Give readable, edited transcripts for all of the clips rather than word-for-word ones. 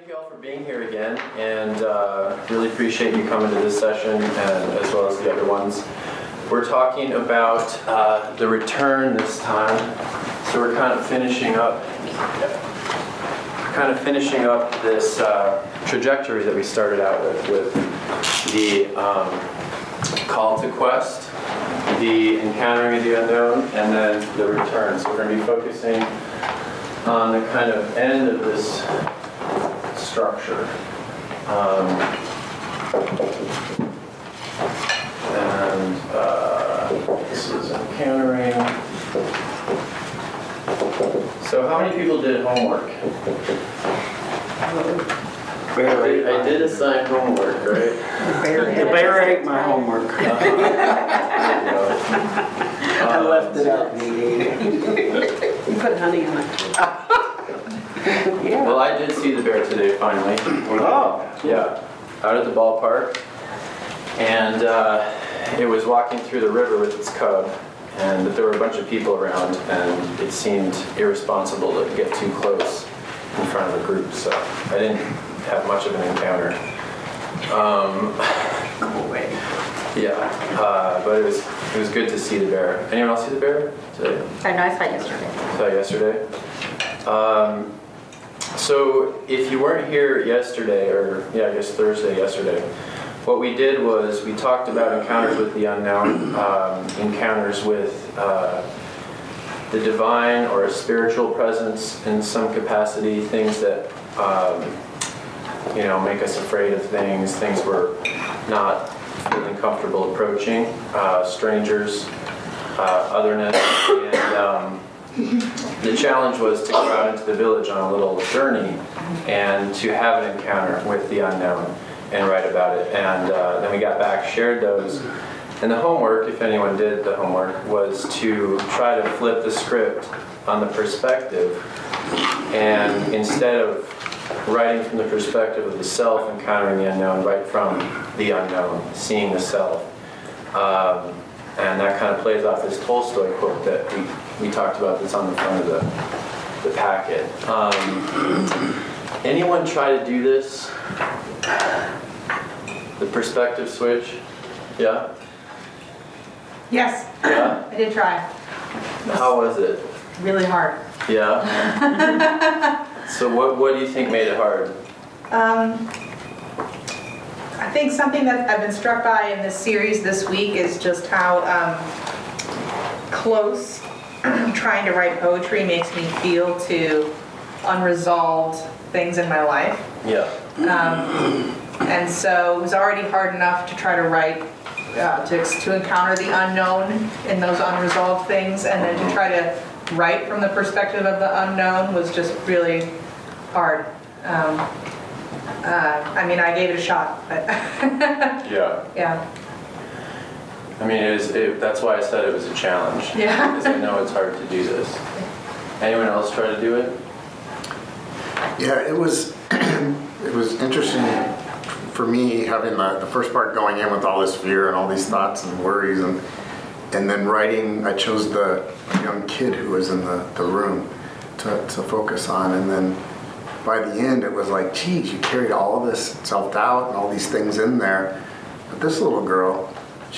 you all for being here again, and really appreciate you coming to this session, and as well as the other ones. We're talking about the return this time, so we're kind of finishing up this trajectory that we started out with the call to quest, the encountering of the unknown, and then the return. So we're going to be focusing on the kind of end of this structure. This is encountering. So how many people did homework? I did assign homework, right? The bear ate my homework. I left it out. You put honey in it. Yeah. Well, I did see the bear today, finally. Oh. Yeah, out at the ballpark. And it was walking through the river with its cub, and there were a bunch of people around, and it seemed irresponsible to get too close in front of a group, so I didn't have much of an encounter. Go away. Yeah, but it was good to see the bear. Anyone else see the bear today? I know, I saw it yesterday. Saw it yesterday. So if you weren't here yesterday, or I guess Thursday yesterday, what we did was we talked about encounters with the unknown, encounters with the divine or a spiritual presence in some capacity, things that make us afraid of things we're not feeling comfortable approaching, strangers, otherness, and the challenge was to go out into the village on a little journey and to have an encounter with the unknown and write about it. And then we got back, shared those. And the homework, if anyone did the homework, was to try to flip the script on the perspective. And instead of writing from the perspective of the self encountering the unknown, write from the unknown, seeing the self. And that kind of plays off this Tolstoy quote that we talked about that's on the front of the packet. Anyone try to do this? The perspective switch? Yeah? Yes. Yeah? I did try. How was it? Really hard. Yeah? So what do you think made it hard? I think something that I've been struck by in this series this week is just how close trying to write poetry makes me feel to unresolved things in my life. Yeah. And so it was already hard enough to try to write, to encounter the unknown in those unresolved things, and then to try to write from the perspective of the unknown was just really hard. I gave it a shot, but Yeah. yeah. I mean, that's why I said it was a challenge. Yeah. Because I know it's hard to do this. Anyone else try to do it? Yeah, it was interesting for me having the first part going in with all this fear and all these thoughts and worries, and then writing. I chose the young kid who was in the room to focus on, and then by the end it was like, geez, you carried all of this self-doubt and all these things in there, but this little girl,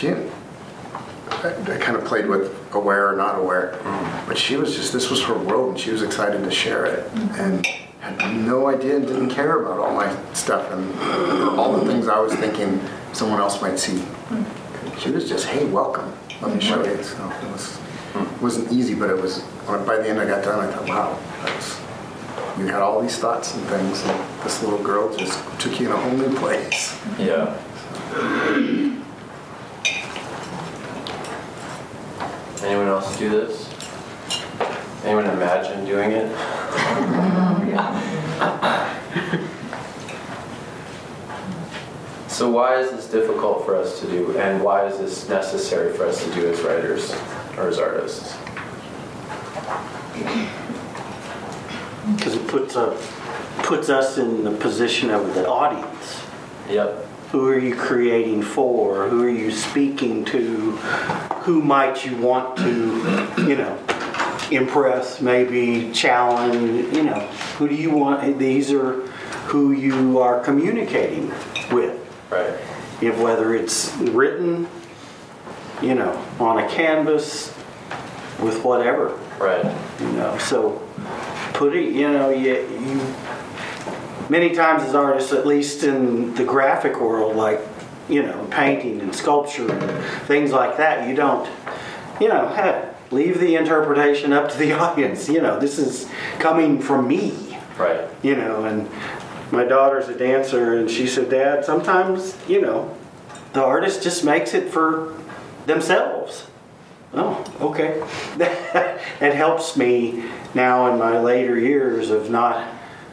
I kind of played with aware or not aware, but she was this was her world, and she was excited to share it, and had no idea and didn't care about all my stuff and all the things I was thinking someone else might see. She was just, hey, welcome, let me show you. So it wasn't easy, but it was, by the end I got done, I thought, wow, you had all these thoughts and things, and this little girl just took you in a whole new place. Yeah. Anyone else do this? Anyone imagine doing it? So why is this difficult for us to do, and why is this necessary for us to do as writers or as artists? Because it puts us in the position of the audience. Yep. Who are you creating for? Who are you speaking to? Who might you want to, impress, maybe challenge? Who do you want? These are who you are communicating with. Right. If whether it's written, on a canvas with whatever, Right. so put it, you many times as artists, at least in the graphic world, like, painting and sculpture and things like that, you don't, leave the interpretation up to the audience. This is coming from me, Right. and my daughter's a dancer, and she said, Dad, sometimes, the artist just makes it for themselves. Oh, okay. It helps me now in my later years of not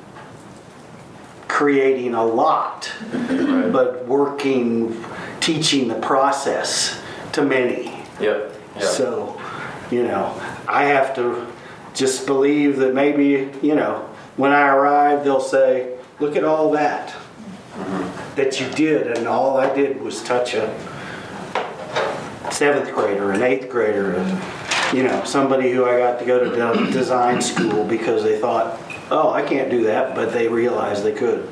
creating a lot, Right. but teaching the process to many. Yep. Yep. So, I have to just believe that maybe, when I arrive, they'll say, look at all that that you did, and all I did was touch a 7th grader, an 8th grader, and, somebody who I got to go to design school because they thought, oh, I can't do that, but they realized they could.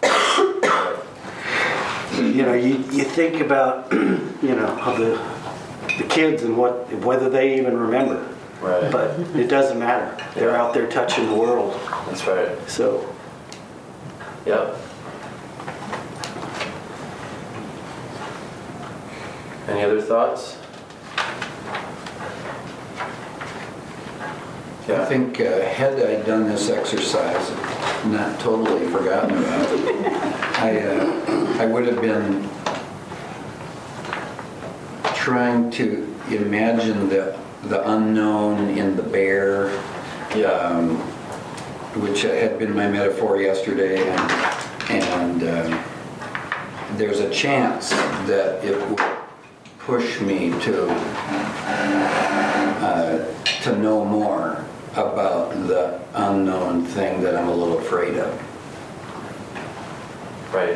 You think about, the kids and whether they even remember. Right. But it doesn't matter. They're out there touching the world. That's right. So, Yep. Any other thoughts? I think had I done this exercise, not totally forgotten about it, I would have been trying to imagine the unknown in the bear, which had been my metaphor yesterday, and there's a chance that it would push me to know more about the unknown thing that I'm a little afraid of. Right.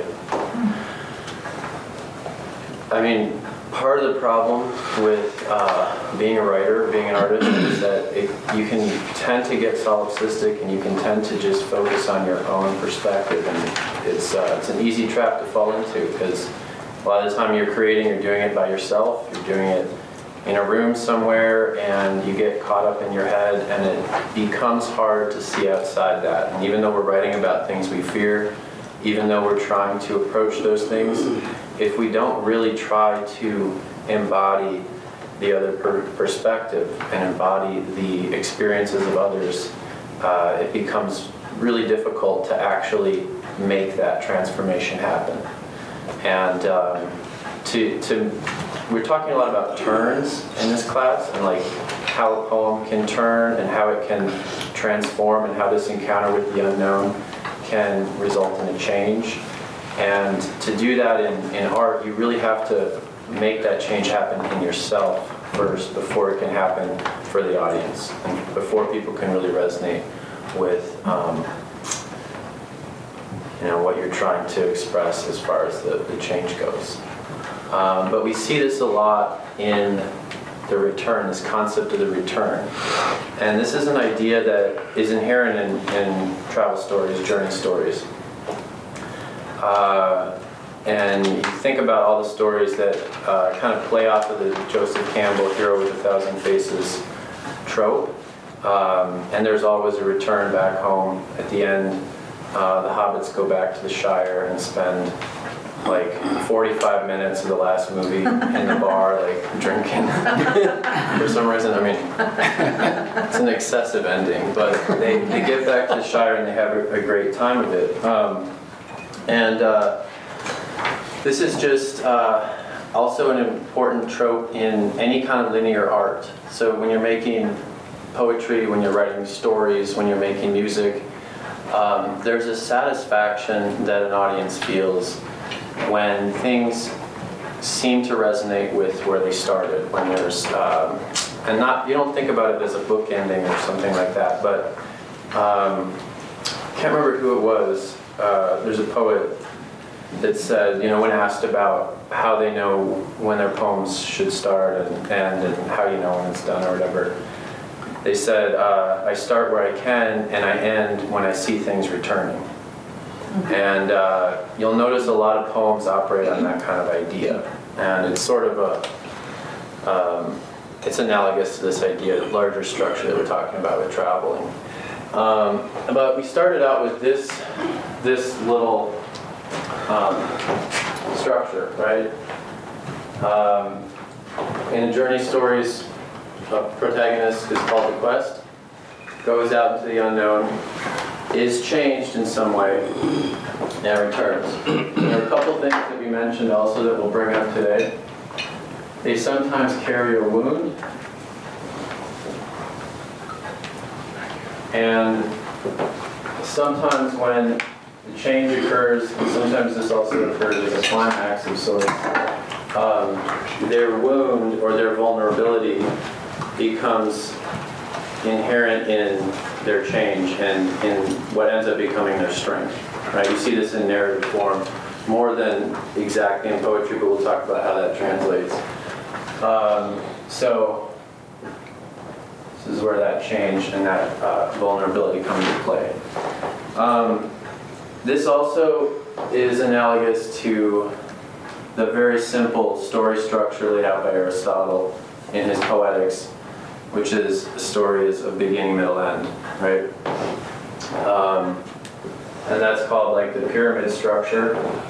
I mean, part of the problem with being a writer, being an artist, is that you can tend to get solipsistic and you can tend to just focus on your own perspective, and it's an easy trap to fall into because a lot of the time you're doing it by yourself, you're doing it in a room somewhere, and you get caught up in your head, and it becomes hard to see outside that. And even though we're writing about things we fear, even though we're trying to approach those things, if we don't really try to embody the other perspective and embody the experiences of others, it becomes really difficult to actually make that transformation happen. And we're talking a lot about turns in this class, and like how a poem can turn and how it can transform and how this encounter with the unknown can result in a change. And to do that in art, you really have to make that change happen in yourself first before it can happen for the audience and before people can really resonate with what you're trying to express as far as the change goes. But we see this a lot in the return, this concept of the return. And this is an idea that is inherent in travel stories, journey stories. And you think about all the stories that kind of play off of the Joseph Campbell hero with 1,000 faces trope. And there's always a return back home. At the end, the hobbits go back to the Shire and spend like 45 minutes of the last movie in the bar, like drinking. For some reason, I mean, it's an excessive ending, but they get back to the Shire and they have a great time of it. This is just also an important trope in any kind of linear art. So when you're making poetry, when you're writing stories, when you're making music, there's a satisfaction that an audience feels when things seem to resonate with where they started. When there's, you don't think about it as a book ending or something like that, but can't remember who it was. There's a poet that said, when asked about how they know when their poems should start and end and how you know when it's done or whatever, they said, I start where I can and I end when I see things returning. And you'll notice a lot of poems operate on that kind of idea. And it's sort of it's analogous to this idea of larger structure that we're talking about with traveling. But we started out with this little structure, right? In Journey Stories, a protagonist is called to quest, goes out into the unknown, is changed in some way, and returns. There are a couple things that we mentioned also that we'll bring up today. They sometimes carry a wound, and sometimes when the change occurs, and sometimes this also occurs as a climax of sorts, their wound or their vulnerability becomes inherent in their change and in what ends up becoming their strength. Right? You see this in narrative form more than exactly in poetry, but we'll talk about how that translates. So this is where that change and that vulnerability come into play. This also is analogous to the very simple story structure laid out by Aristotle in his Poetics, which is a story is a beginning, middle, end, right? And that's called like the pyramid structure.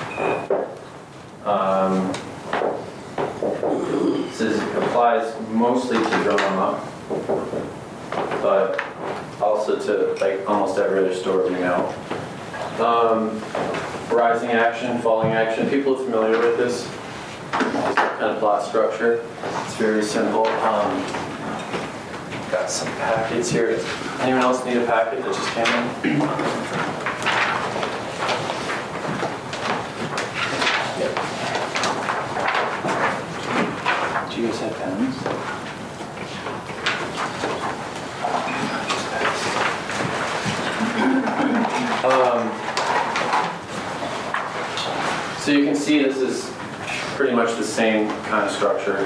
This applies mostly to drama, but also to like almost every other story we know. Rising action, falling action. People are familiar with this kind of plot structure. It's very simple. Got some packets here. Anyone else need a packet that just came in? Yep. Do you guys have pens? So you can see this is pretty much the same kind of structure.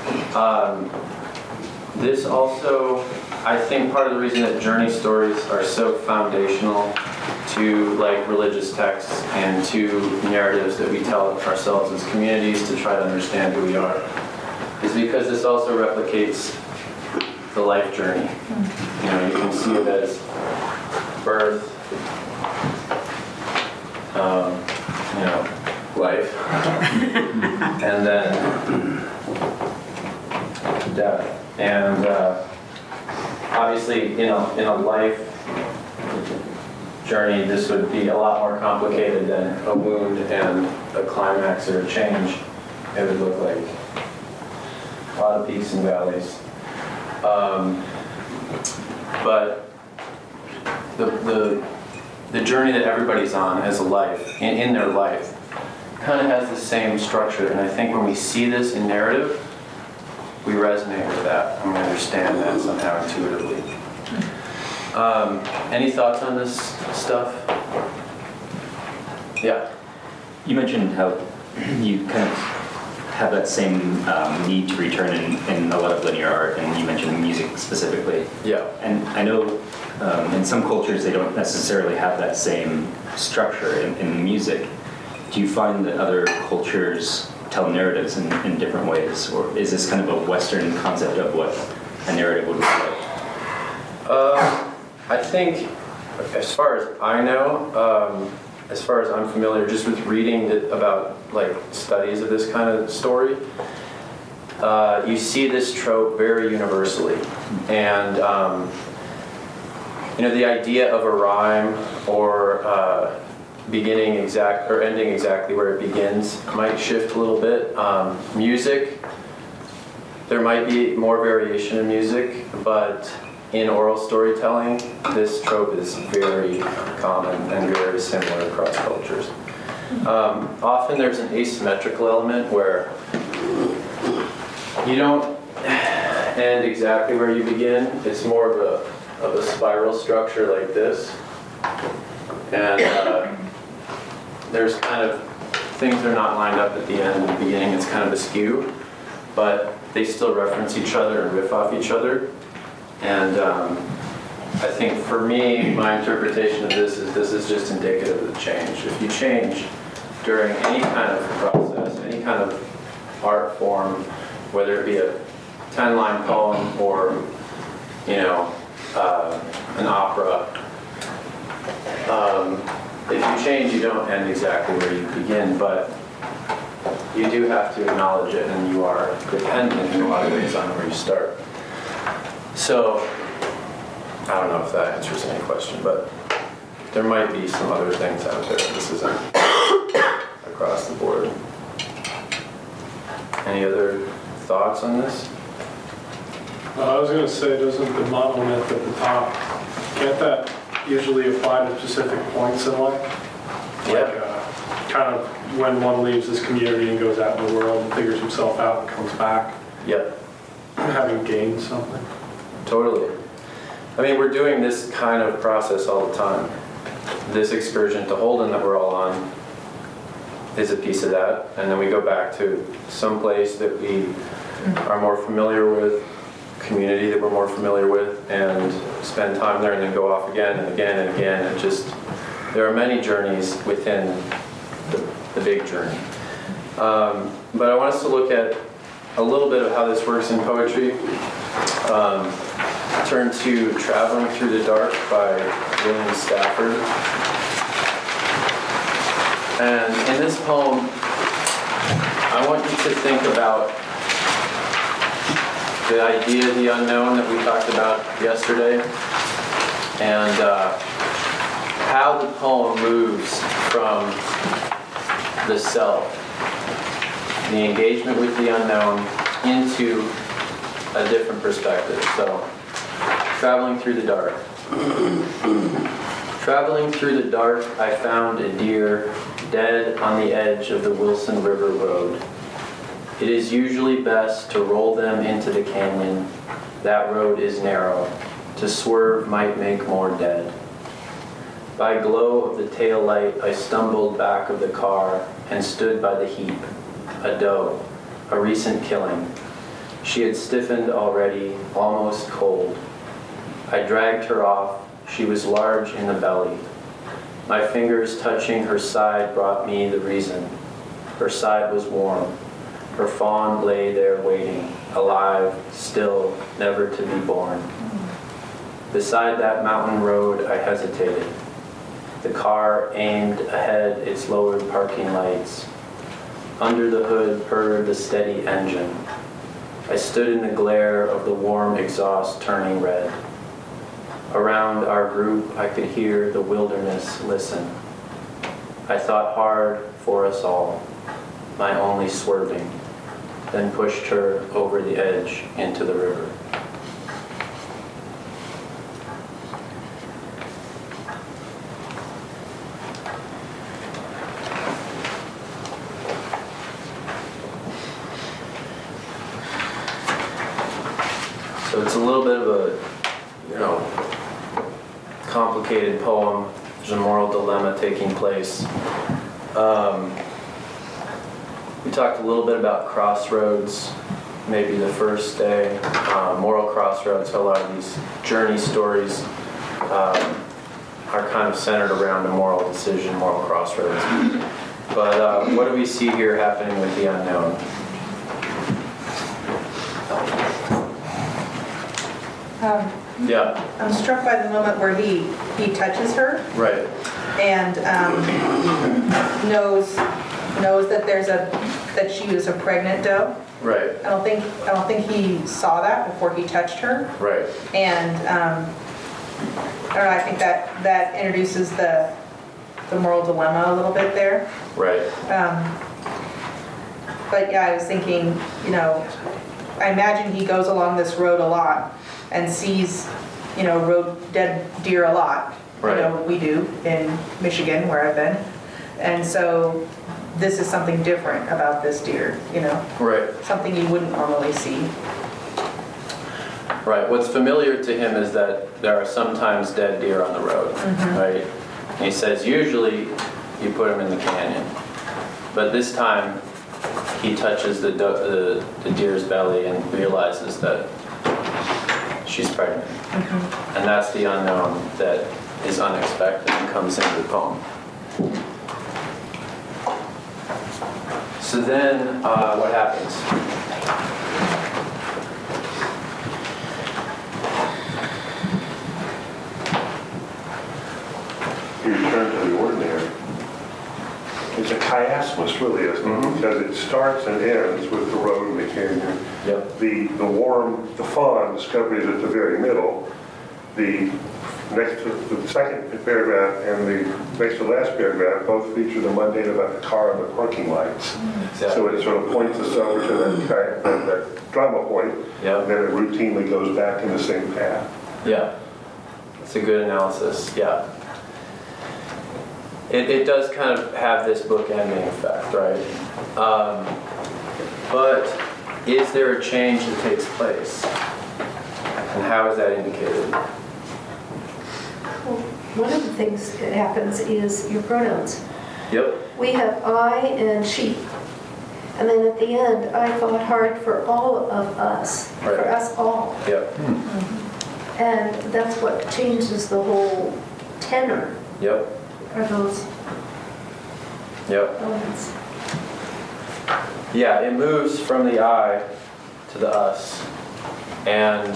This also, I think part of the reason that journey stories are so foundational to like religious texts and to narratives that we tell ourselves as communities to try to understand who we are is because this also replicates the life journey. You know, you can see it as birth, you know, life, and then death. And obviously, in a life journey, this would be a lot more complicated than a wound and a climax or a change. It would look like a lot of peaks and valleys. But the journey that everybody's on as a life, in their life, kind of has the same structure. And I think when we see this in narrative, we resonate with that and we understand that somehow intuitively. Any thoughts on this stuff? Yeah. You mentioned how you kind of have that same need to return in a lot of linear art, and you mentioned music specifically. Yeah. And I know in some cultures they don't necessarily have that same structure in music. Do you find that other cultures tell narratives in different ways, or is this kind of a Western concept of what a narrative would look like? I think, as far as I know, as far as I'm familiar, just with reading about like studies of this kind of story, you see this trope very universally, and you know, the idea of a rhyme or beginning exact or ending exactly where it begins might shift a little bit. Music, there might be more variation in music, but in oral storytelling, this trope is very common and very similar across cultures. Often there's an asymmetrical element where you don't end exactly where you begin. It's more of a spiral structure like this. And there's kind of things that are not lined up at the end and the beginning. It's kind of askew, but they still reference each other and riff off each other. And I think for me, my interpretation of this is just indicative of the change. If you change during any kind of process, any kind of art form, whether it be a 10-line poem or, an opera, if you change, you don't end exactly where you begin, but you do have to acknowledge it, and you are dependent in a lot of ways on where you start. So, I don't know if that answers any question, but there might be some other things out there. This isn't across the board. Any other thoughts on this? I was going to say, doesn't the monolith at the top, can't that usually apply to specific points in life? Like, kind of when one leaves this community and goes out in the world and figures himself out and comes back, Yep, having gained something. totally. I mean, we're doing this kind of process all the time. This excursion to Holden that we're all on is a piece of that, and then we go back to some place that we are more familiar with, community that we're more familiar with, and spend time there and then go off again and again and again. And just, there are many journeys within the big journey. But I want us to look at a little bit of how this works in poetry. Turn to Traveling Through the Dark by William Stafford. And in this poem, I want you to think about the idea of the unknown that we talked about yesterday, and how the poem moves from the self, the engagement with the unknown, into a different perspective. So, Traveling Through the Dark. Traveling through the dark, I found a deer dead on the edge of the Wilson River Road. It is usually best to roll them into the canyon. That road is narrow. To swerve might make more dead. By glow of the tail light, I stumbled back of the car and stood by the heap. A doe, a recent killing. She had stiffened already, almost cold. I dragged her off. She was large in the belly. My fingers touching her side brought me the reason. Her side was warm. Her fawn lay there waiting, alive, still, never to be born. Beside that mountain road, I hesitated. The car aimed ahead its lowered parking lights. Under the hood purred the steady engine. I stood in the glare of the warm exhaust turning red. Around our group, I could hear the wilderness listen. I thought hard for us all, my only swerving, then pushed her over the edge into the river. So it's a little bit of a, complicated poem. There's a moral dilemma taking place. We talked a little bit about crossroads, maybe the first day. Moral crossroads, a lot of these journey stories are kind of centered around a moral decision, moral crossroads. But what do we see here happening with the unknown? Yeah, I'm struck by the moment where he touches her right. and knows that that she was a pregnant doe. Right, I don't think he saw that before he touched her. right. And I don't know, I think that introduces the moral dilemma a little bit there. Right. But yeah, I was thinking, I imagine he goes along this road a lot and sees, dead deer a lot. Right. We do in Michigan where I've been. And so this is something different about this deer, Right. something you wouldn't normally see. Right. What's familiar to him is that there are sometimes dead deer on the road, right? And he says usually you put them in the canyon, but this time he touches the deer's belly and realizes that she's pregnant. And that's the unknown that is unexpected and comes into the poem. So then, what happens? You return to the ordinary. It's a chiasmus, really, isn't it? Because it starts and ends with the road and the canyon. Yep. The fawn discovery is at the very middle. The next to the second paragraph and the next to the last paragraph both feature the mundane about the car and the parking lights. So it sort of points us over to that drama point, Yep. and then it routinely goes back in the same path. Yeah, it's a good analysis, yeah. It does kind of have this bookending effect, right? But is there a change that takes place? And how is that indicated? Well, one of the things that happens is your pronouns. Yep, We have I and she. And then at the end, I fought hard for all of us, Right. for us all. yep, And that's what changes the whole tenor, yep, are those yep. elements. Yeah, it moves from the I to the us. And,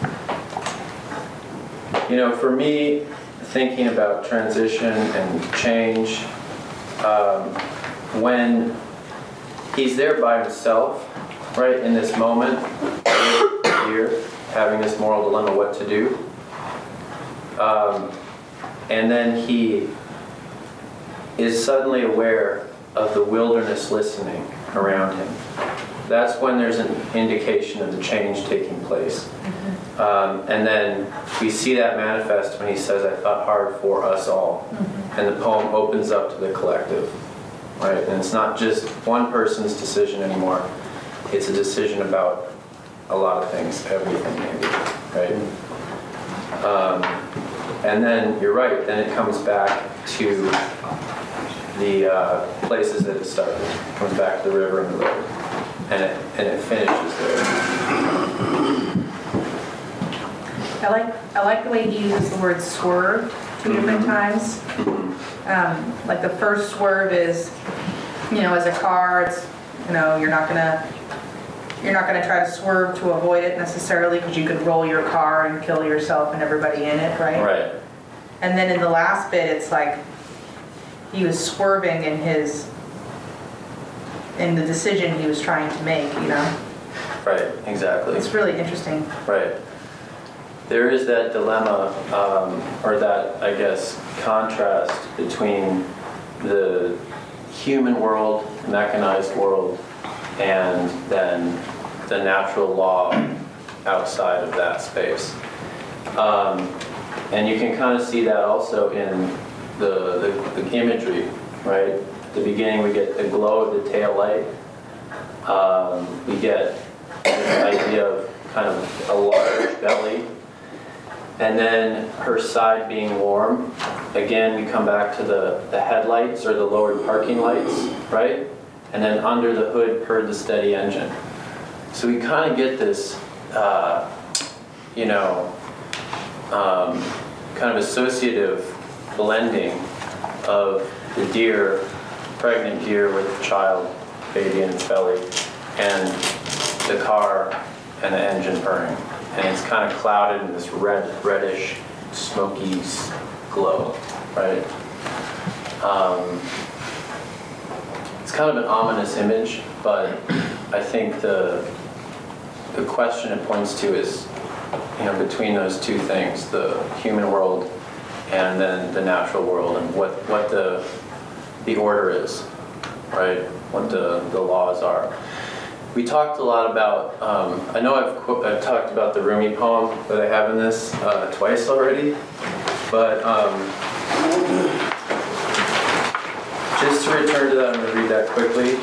you know, for me, thinking about transition and change, when he's there by himself, right, in this moment, here, having this moral dilemma, what to do. And then he is suddenly aware of the wilderness listening around him. That's when there's an indication of the change taking place. And then we see that manifest when he says, I thought hard for us all. And the poem opens up to the collective, right? And it's not just one person's decision anymore. It's a decision about a lot of things, everything maybe, right? And then you're right, then it comes back to the places that it started. It comes back to the river and the road. And it finishes there. I like the way he uses the word swerve 2 different times. Like the first swerve is, you know, as a car, it's, you know, you're not gonna try to swerve to avoid it necessarily because you could roll your car and kill yourself and everybody in it, right? Right. And then in the last bit, it's like he was swerving in the decision he was trying to make, you know? Right, exactly. It's really interesting. Right. There is that dilemma, or that, I guess, contrast between the human world, mechanized world, and then the natural law outside of that space. And you can kind of see that also in the imagery, right? At the beginning we get the glow of the tail light. We get this idea of kind of a large belly. And then her side being warm. Again, we come back to the headlights or the lowered parking lights, right? And then under the hood purred the steady engine. So we kind of get this, kind of associative blending of the deer, pregnant deer with the child, baby in its belly, and the car and the engine purring. And it's kind of clouded in this reddish, smoky glow, right? It's kind of an ominous image, but I think the question it points to is, you know, between those two things, the human world and then the natural world, and what the order is, right? What the laws are. We talked a lot about, I know I've talked about the Rumi poem that I have in this twice already, but just to return to that, I'm going to read that quickly.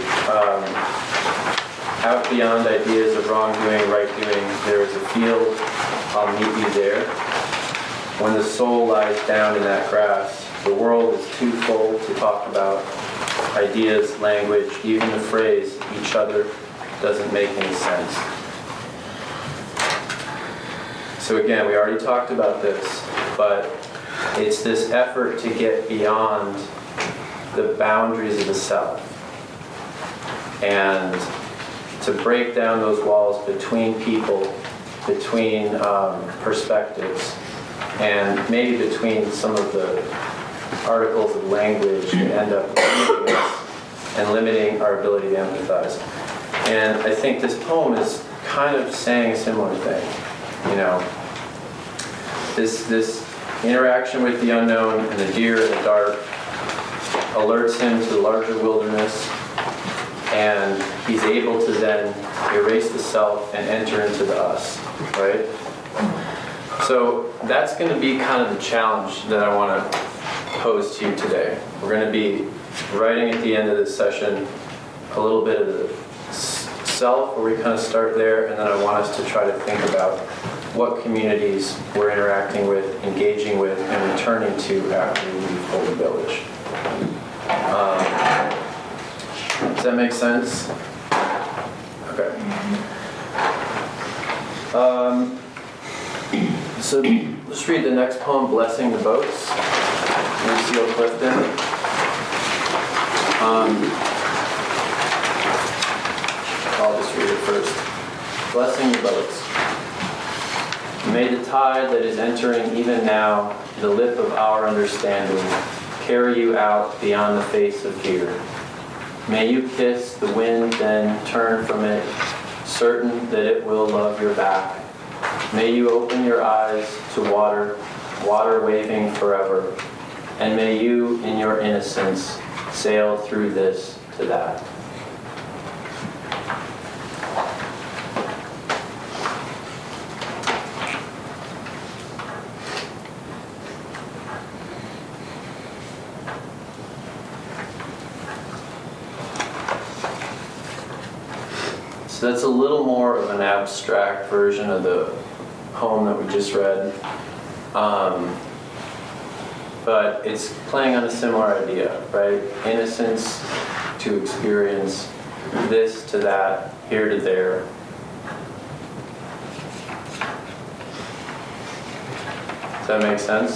Out beyond ideas of wrongdoing, right doing, there is a field, I'll meet you there. When the soul lies down in that grass, the world is too full to talk about. Ideas, language, even the phrase, each other, doesn't make any sense. So again, we already talked about this, but it's this effort to get beyond the boundaries of the self and to break down those walls between people, between perspectives, and maybe between some of the articles of language that end up limiting us and limiting our ability to empathize. And I think this poem is kind of saying a similar thing. You know, this interaction with the unknown and the deer in the dark alerts him to the larger wilderness, and he's able to then erase the self and enter into the us, right? So that's going to be kind of the challenge that I want to pose to you today. We're going to be writing at the end of this session a little bit of the self, where we kind of start there, and then I want us to try to think about what communities we're interacting with, engaging with, and returning to after we leave Holy Village. Does that make sense? Okay. So let's read the next poem, Blessing the Boats, Lucille Clifton. I'll just read it first. Blessing the boats. May the tide that is entering even now the lip of our understanding carry you out beyond the face of fear. May you kiss the wind, then turn from it, certain that it will love your back. May you open your eyes to water, water waving forever. And may you, in your innocence, sail through this to that. So that's a little more of an abstract version of the poem that we just read. But it's playing on a similar idea, right? Innocence to experience, this to that, here to there. Does that make sense?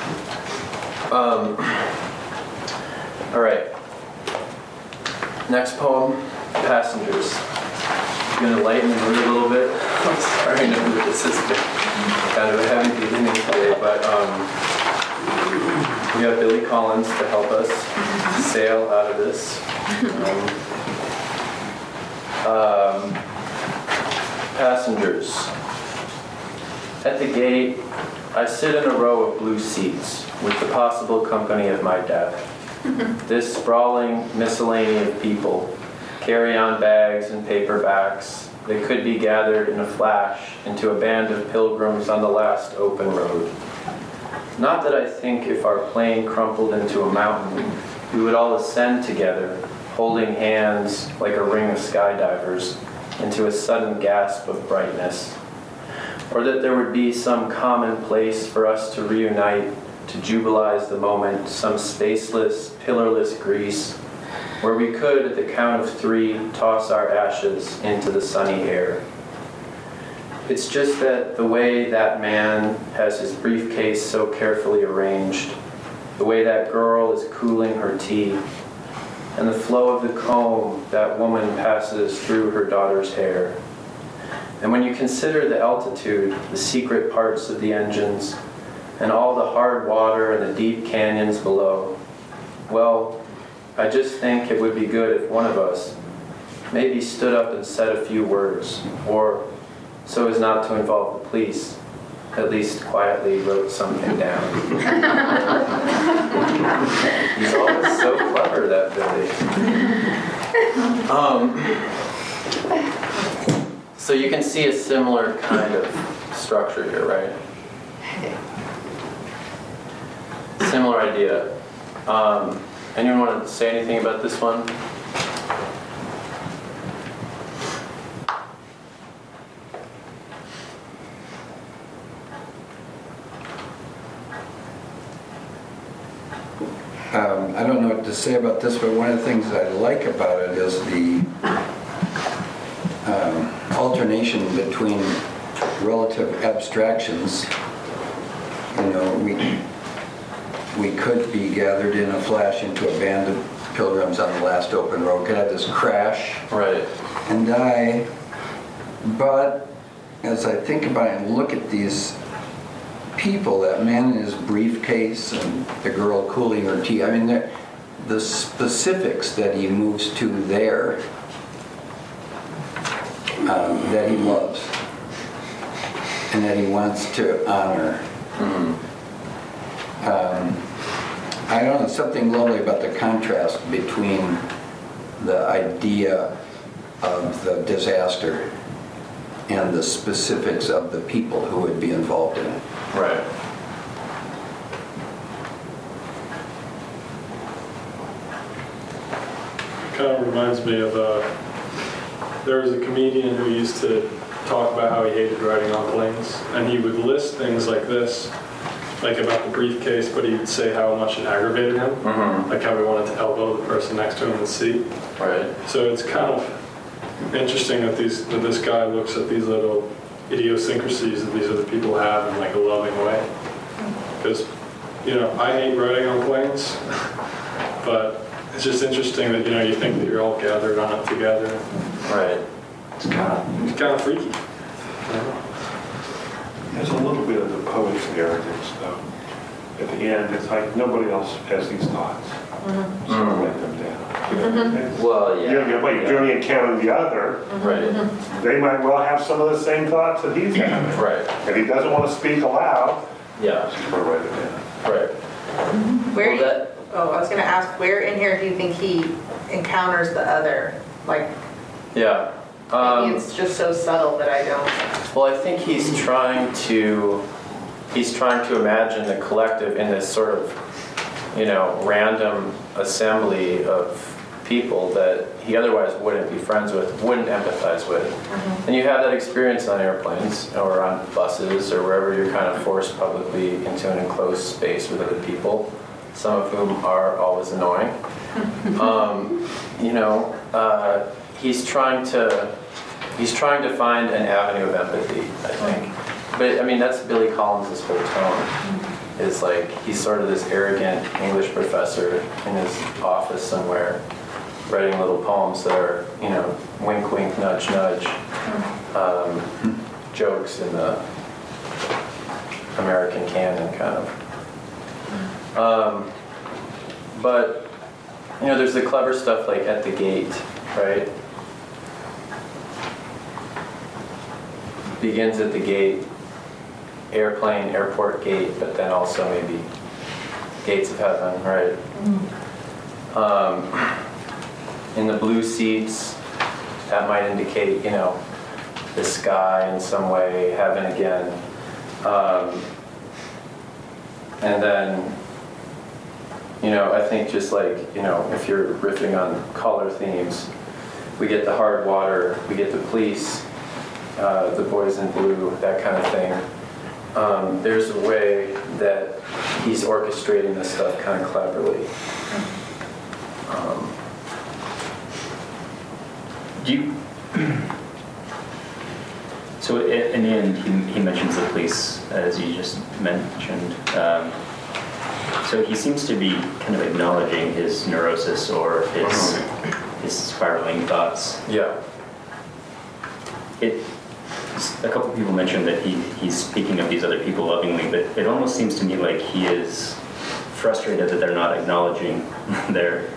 All right. Next poem, Passengers. I'm going to lighten the mood a little bit. I'm sorry, I know that this has been kind of a heavy beginning today, but we have Billy Collins to help us sail out of this. Passengers. At the gate, I sit in a row of blue seats with the possible company of my death. This sprawling miscellany of people, carry-on bags and paperbacks, they could be gathered in a flash into a band of pilgrims on the last open road. Not that I think if our plane crumpled into a mountain, we would all ascend together, holding hands like a ring of skydivers, into a sudden gasp of brightness. Or that there would be some common place for us to reunite, to jubilize the moment, some spaceless, pillarless Greece, where we could, at the count of 3, toss our ashes into the sunny air. It's just that the way that man has his briefcase so carefully arranged, the way that girl is cooling her tea, and the flow of the comb that woman passes through her daughter's hair. And when you consider the altitude, the secret parts of the engines, and all the hard water and the deep canyons below, well, I just think it would be good if one of us maybe stood up and said a few words, or, so as not to involve the police, at least quietly wrote something down. He's always so clever, that Billy. So you can see a similar kind of structure here, right? Similar idea. Anyone want to say anything about this one? I don't know what to say about this, but one of the things I like about it is the alternation between relative abstractions, you know, we could be gathered in a flash into a band of pilgrims on the last open road, could have this crash Right. and die. But as I think about it and look at these people, that man in his briefcase and the girl cooling her tea, I mean, the specifics that he moves to there, that he loves and that he wants to honor. I don't know, something lovely about the contrast between the idea of the disaster and the specifics of the people who would be involved in it. Right. Kind of reminds me of there was a comedian who used to talk about how he hated riding on planes, and he would list things like this, like about the briefcase, but he would say how much it aggravated him, like how he wanted to elbow the person next to him in the seat. Right. So it's kind of interesting that this guy looks at these little idiosyncrasies that these other people have in like a loving way. Because, you know, I hate riding on planes, but it's just interesting that, you know, you think that you're all gathered on it together. Right. It's kind of freaky. There's a little bit of the poet's arrogance, though. At the end, it's like nobody else has these thoughts. So write them down. Well, yeah. You're only encountering the other. Right. They might well have some of the same thoughts that he's having. Right. And he doesn't want to speak aloud. Yeah. Just going to write it down. Right. Where Well, do you, that- I was gonna ask, where in here do you think he encounters the other? Like, Yeah. maybe it's just so subtle that I don't. Well, I think he's trying to imagine the collective in this sort of, you know, random assembly of people that he otherwise wouldn't be friends with, wouldn't empathize with. And you have that experience on airplanes or on buses or wherever you're kind of forced publicly into an enclosed space with other people, some of whom are always annoying. You know, he's trying to find an avenue of empathy, I think. But I mean, that's Billy Collins' whole tone. Is like he's sort of this arrogant English professor in his office somewhere, writing little poems that are, you know, wink, wink, nudge, nudge, jokes in the American canon, kind of. But you know, there's the clever stuff like at the gate, right? Begins at the gate, airplane, airport gate, but then also maybe gates of heaven, right? In the blue seats, that might indicate, you know, the sky in some way, heaven again. And then, you know, I think just like, you know, if you're riffing on color themes, we get the hard water, we get the police, the boys in blue, that kind of thing. There's a way that he's orchestrating this stuff kind of cleverly. So in the end, he mentions the police, as you just mentioned. So he seems to be kind of acknowledging his neurosis or his spiraling thoughts. Yeah. A couple people mentioned that he's speaking of these other people lovingly, but it almost seems to me like he is frustrated that they're not acknowledging their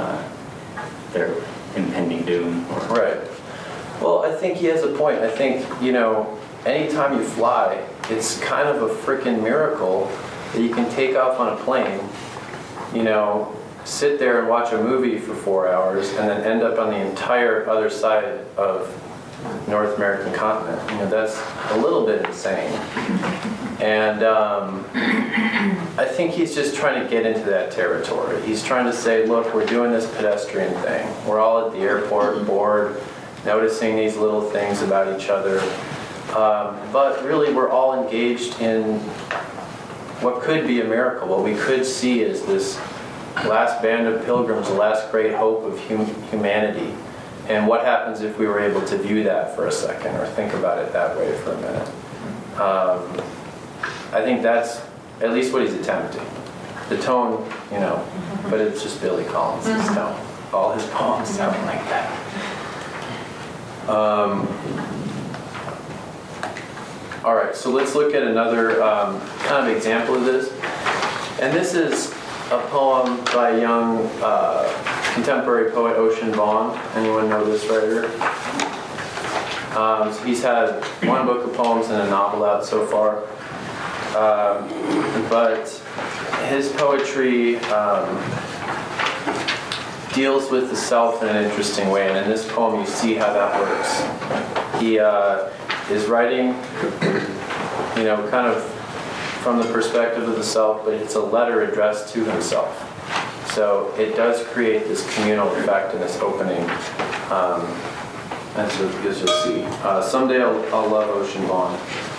impending doom. Right. Well, I think he has a point. I think, you know, anytime you fly, it's kind of a freaking miracle that you can take off on a plane, you know, sit there and watch a movie for 4 hours and then end up on the entire other side of North American continent. You know, that's a little bit insane. And I think he's just trying to get into that territory. He's trying to say, look, we're doing this pedestrian thing. We're all at the airport bored, noticing these little things about each other. But really, we're all engaged in what could be a miracle. What we could see is this last band of pilgrims, the last great hope of humanity. And what happens if we were able to view that for a second or think about it that way for a minute? I think that's at least what he's attempting. The tone, you know, but it's just Billy Collins' tone. All his poems sound like that. All right, so let's look at another kind of example of this. And this is a poem by a young contemporary poet, Ocean Vuong. Anyone know this writer? So he's had one book of poems and a novel out so far. But his poetry deals with the self in an interesting way. And in this poem, you see how that works. He is writing, you know, kind of from the perspective of the self, but it's a letter addressed to himself. So it does create this communal effect in this opening. And so you'll just see. Someday I'll love Ocean Vuong.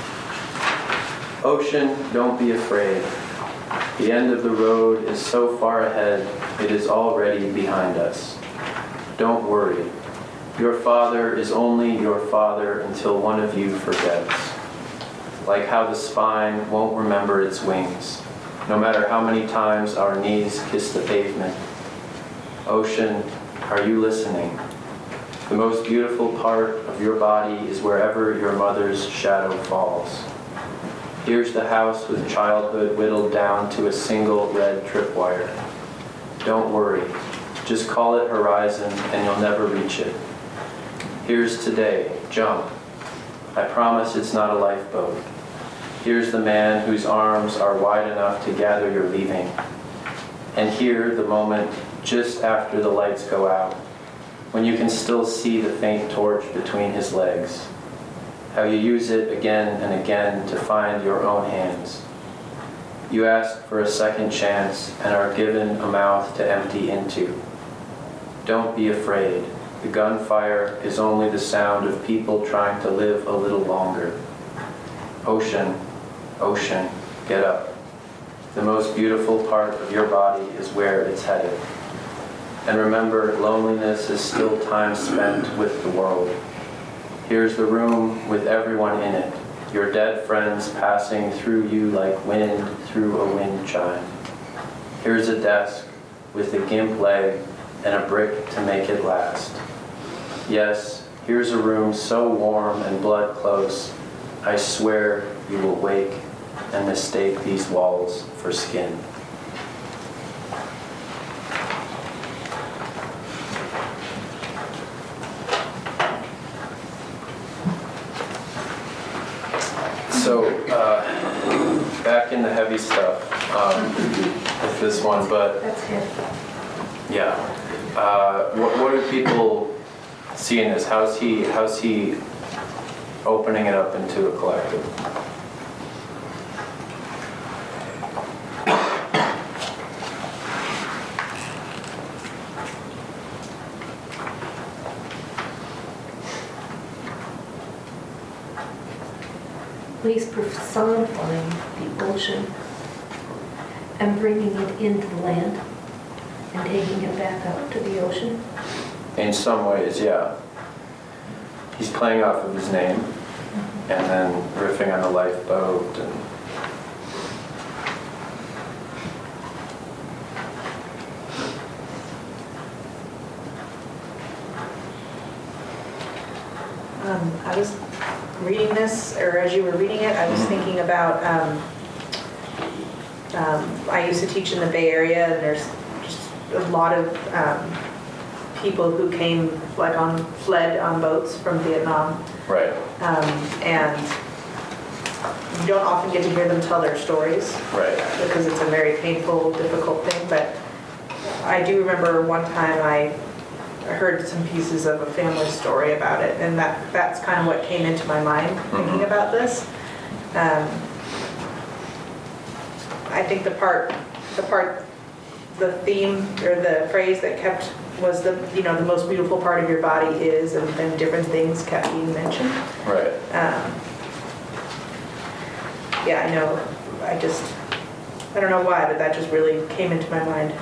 Ocean, don't be afraid. The end of the road is so far ahead, it is already behind us. Don't worry. Your father is only your father until one of you forgets. Like how the spine won't remember its wings, no matter how many times our knees kiss the pavement. Ocean, are you listening? The most beautiful part of your body is wherever your mother's shadow falls. Here's the house with childhood whittled down to a single red tripwire. Don't worry, just call it horizon and you'll never reach it. Here's today, jump. I promise it's not a lifeboat. Here's the man whose arms are wide enough to gather your leaving. And here the moment just after the lights go out, when you can still see the faint torch between his legs. How you use it again and again to find your own hands. You ask for a second chance and are given a mouth to empty into. Don't be afraid. The gunfire is only the sound of people trying to live a little longer. Ocean, ocean, get up. The most beautiful part of your body is where it's headed. And remember, loneliness is still time spent with the world. Here's the room with everyone in it, your dead friends passing through you like wind through a wind chime. Here's a desk with a gimp leg and a brick to make it last. Yes, here's a room so warm and blood close, I swear you will wake and mistake these walls for skin. So, back in the heavy stuff with this one, but That's it. yeah. What do people see in this? How's he opening it up into a collective? He's personifying the ocean and bringing it into the land and taking it back out to the ocean. In some ways, yeah. He's playing off of his name and then riffing on the lifeboat and I was reading this, or as you were reading it, I was thinking about, I used to teach in the Bay Area, and there's just a lot of people who came, fled on boats from Vietnam. right, And you don't often get to hear them tell their stories, right. because it's a very painful, difficult thing, but I do remember one time I heard some pieces of a family story about it, and that's kind of what came into my mind thinking about this. I think the theme or the phrase that kept was the most beautiful part of your body is, and then different things kept being mentioned. Right. Yeah, I know. I don't know why, but that just really came into my mind.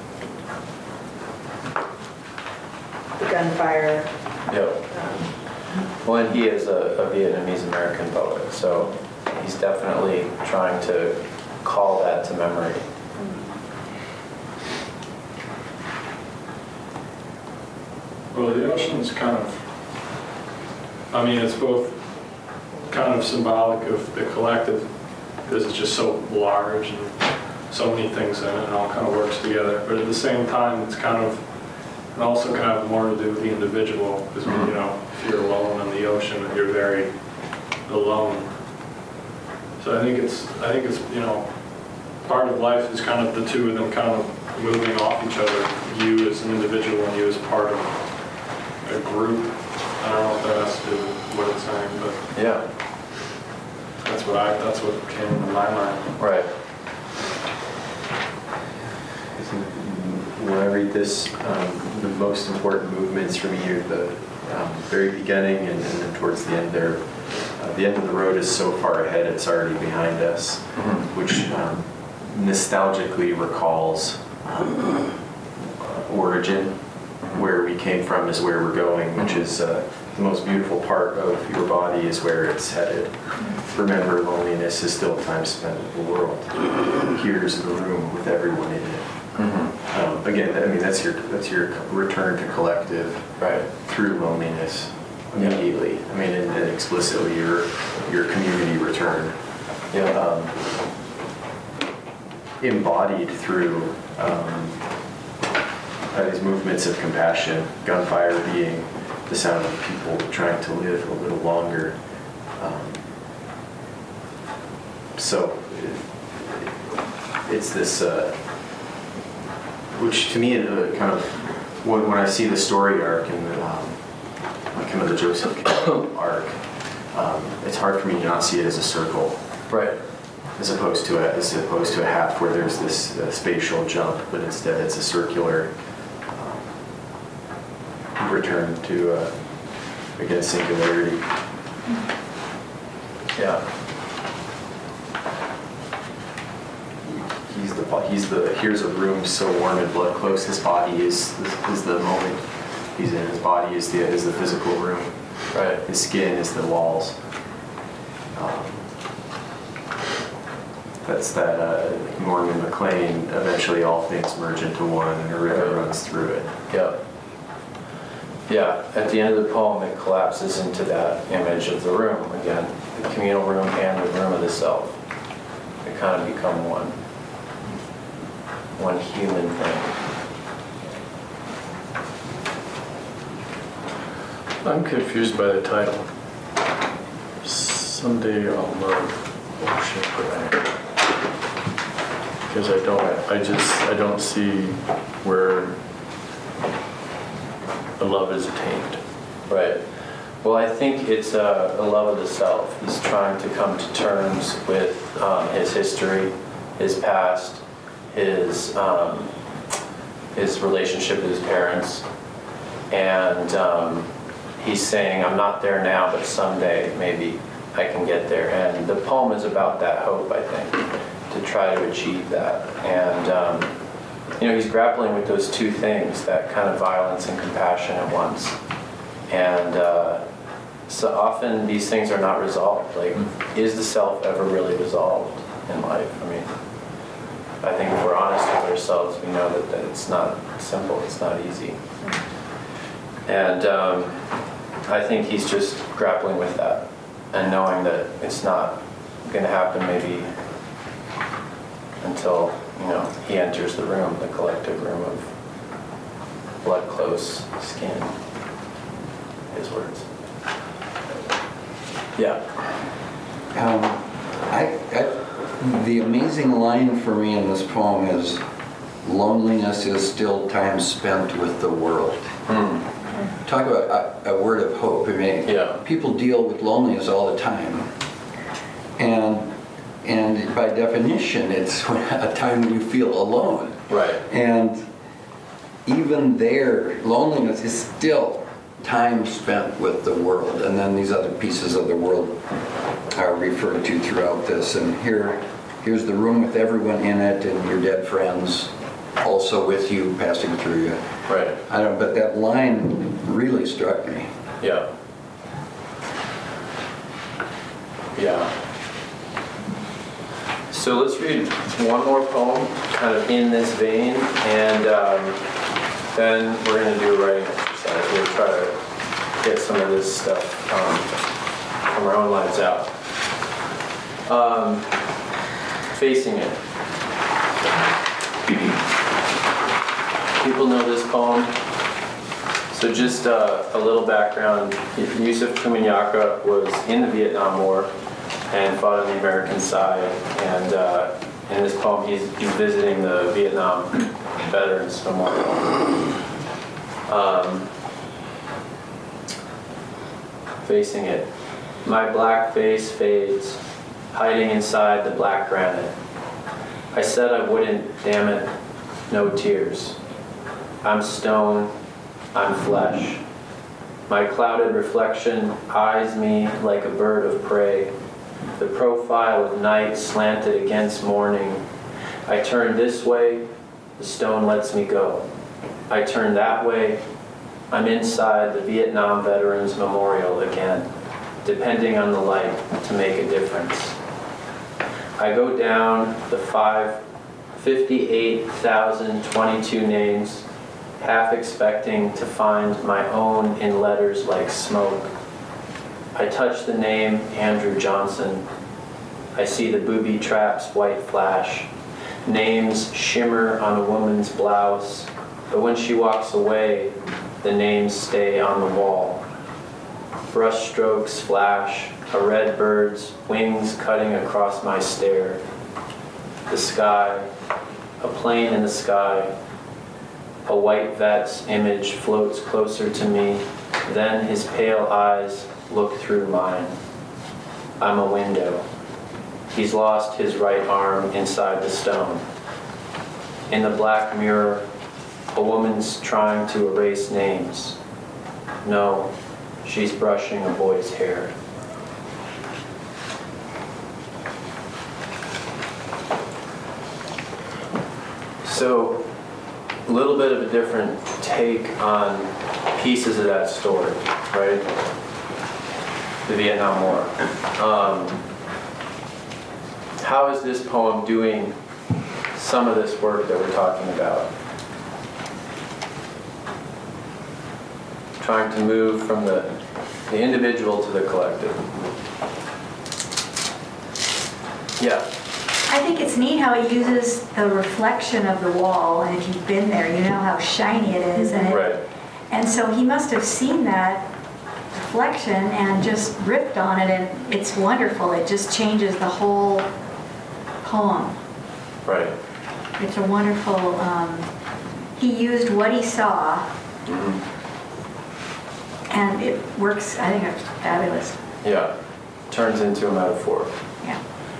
The gunfire. Yep. Well, and he is a Vietnamese American poet, so he's definitely trying to call that to memory. Well, the ocean's kind of, I mean, it's both kind of symbolic of the collective, because it's just so large and so many things in it, and it all kind of works together. But at the same time, it's kind of, it also kind of more to do with the individual, because you know, if you're alone in the ocean, you're very alone. So I think it's you know, part of life is kind of the two of them kind of moving off each other. You as an individual and you as part of a group. I don't know if that has to do with what it's saying, but Yeah, that's what came to my mind. right. When I read this, the most important movements for me are the very beginning and then towards the end there. The end of the road is so far ahead, it's already behind us, which nostalgically recalls origin. Where we came from is where we're going, which is the most beautiful part of your body is where it's headed. Remember, loneliness is still time spent with the world. Here's the room with everyone in it. Again, I mean that's your return to collective, Right. through loneliness immediately. I mean, and explicitly your community return. Yeah. Embodied through these movements of compassion, gunfire being the sound of people trying to live a little longer. So it's this, which to me, kind of, when I see the story arc and kind of the Joseph Campbell arc, it's hard for me to not see it as a circle. Right. As opposed to a half where there's this spatial jump, but instead it's a circular return to again singularity. Yeah. Here's a room so warm and blood close. His body is the moment he's in. His body is the physical room. Right. His skin is the walls. That's that Norman MacLean, eventually all things merge into one and a river runs through it. Yeah. Yeah, at the end of the poem, it collapses into that image of the room again, the communal room and the room of the self. They kind of become one human thing. I'm confused by the title. Someday I'll love ocean forever. Because I don't see where the love is attained. Right. Well, I think it's a love of the self. He's trying to come to terms with his history, his past, his relationship with his parents, and he's saying, "I'm not there now, but someday maybe I can get there." And the poem is about that hope, I think, to try to achieve that. And he's grappling with those two things, that kind of violence and compassion at once. And so often these things are not resolved. Like, is the self ever really resolved in life? I mean, I think if we're honest with ourselves, we know that it's not simple, it's not easy. And I think he's just grappling with that and knowing that it's not going to happen maybe until, he enters the room, the collective room of blood close skin. His words. Yeah. The amazing line for me in this poem is, loneliness is still time spent with the world. Talk about a word of hope. I mean, people deal with loneliness all the time. And by definition, it's a time when you feel alone. Right. And even there, loneliness is still time spent with the world. And then these other pieces of the world are referred to throughout this. And here's the room with everyone in it, and your dead friends also with you, passing through you. Right. But that line really struck me. Yeah. Yeah. So let's read one more poem, kind of in this vein, and then we're going to do a writing exercise. We'll try to get some of this stuff from our own lives out. Facing It. People know this poem. So just a little background. Yusuf Kuminyaka was in the Vietnam War and fought on the American side. And in this poem, he's visiting the Vietnam Veterans Memorial. Facing It. My black face fades, hiding inside the black granite. I said I wouldn't, damn it, no tears. I'm stone, I'm flesh. My clouded reflection eyes me like a bird of prey. The profile of night slanted against morning. I turn this way, the stone lets me go. I turn that way, I'm inside the Vietnam Veterans Memorial again, depending on the light to make a difference. I go down the 58,022 names, half expecting to find my own in letters like smoke. I touch the name Andrew Johnson. I see the booby trap's white flash. Names shimmer on a woman's blouse, but when she walks away, the names stay on the wall. Brush strokes flash, a red bird's wings cutting across my stare. The sky, a plane in the sky. A white vet's image floats closer to me, then his pale eyes look through mine. I'm a window. He's lost his right arm inside the stone. In the black mirror, a woman's trying to erase names. No, she's brushing a boy's hair. So, a little bit of a different take on pieces of that story, right? The Vietnam War. How is this poem doing some of this work that we're talking about? Trying to move from the individual to the collective. Yeah. I think it's neat how he uses the reflection of the wall, and if you've been there, you know how shiny it is. And Right. And so he must have seen that reflection and just ripped on it, and it's wonderful. It just changes the whole poem. Right. It's a wonderful, he used what he saw, and it works. I think it's fabulous. Yeah. Turns into a metaphor. Yeah.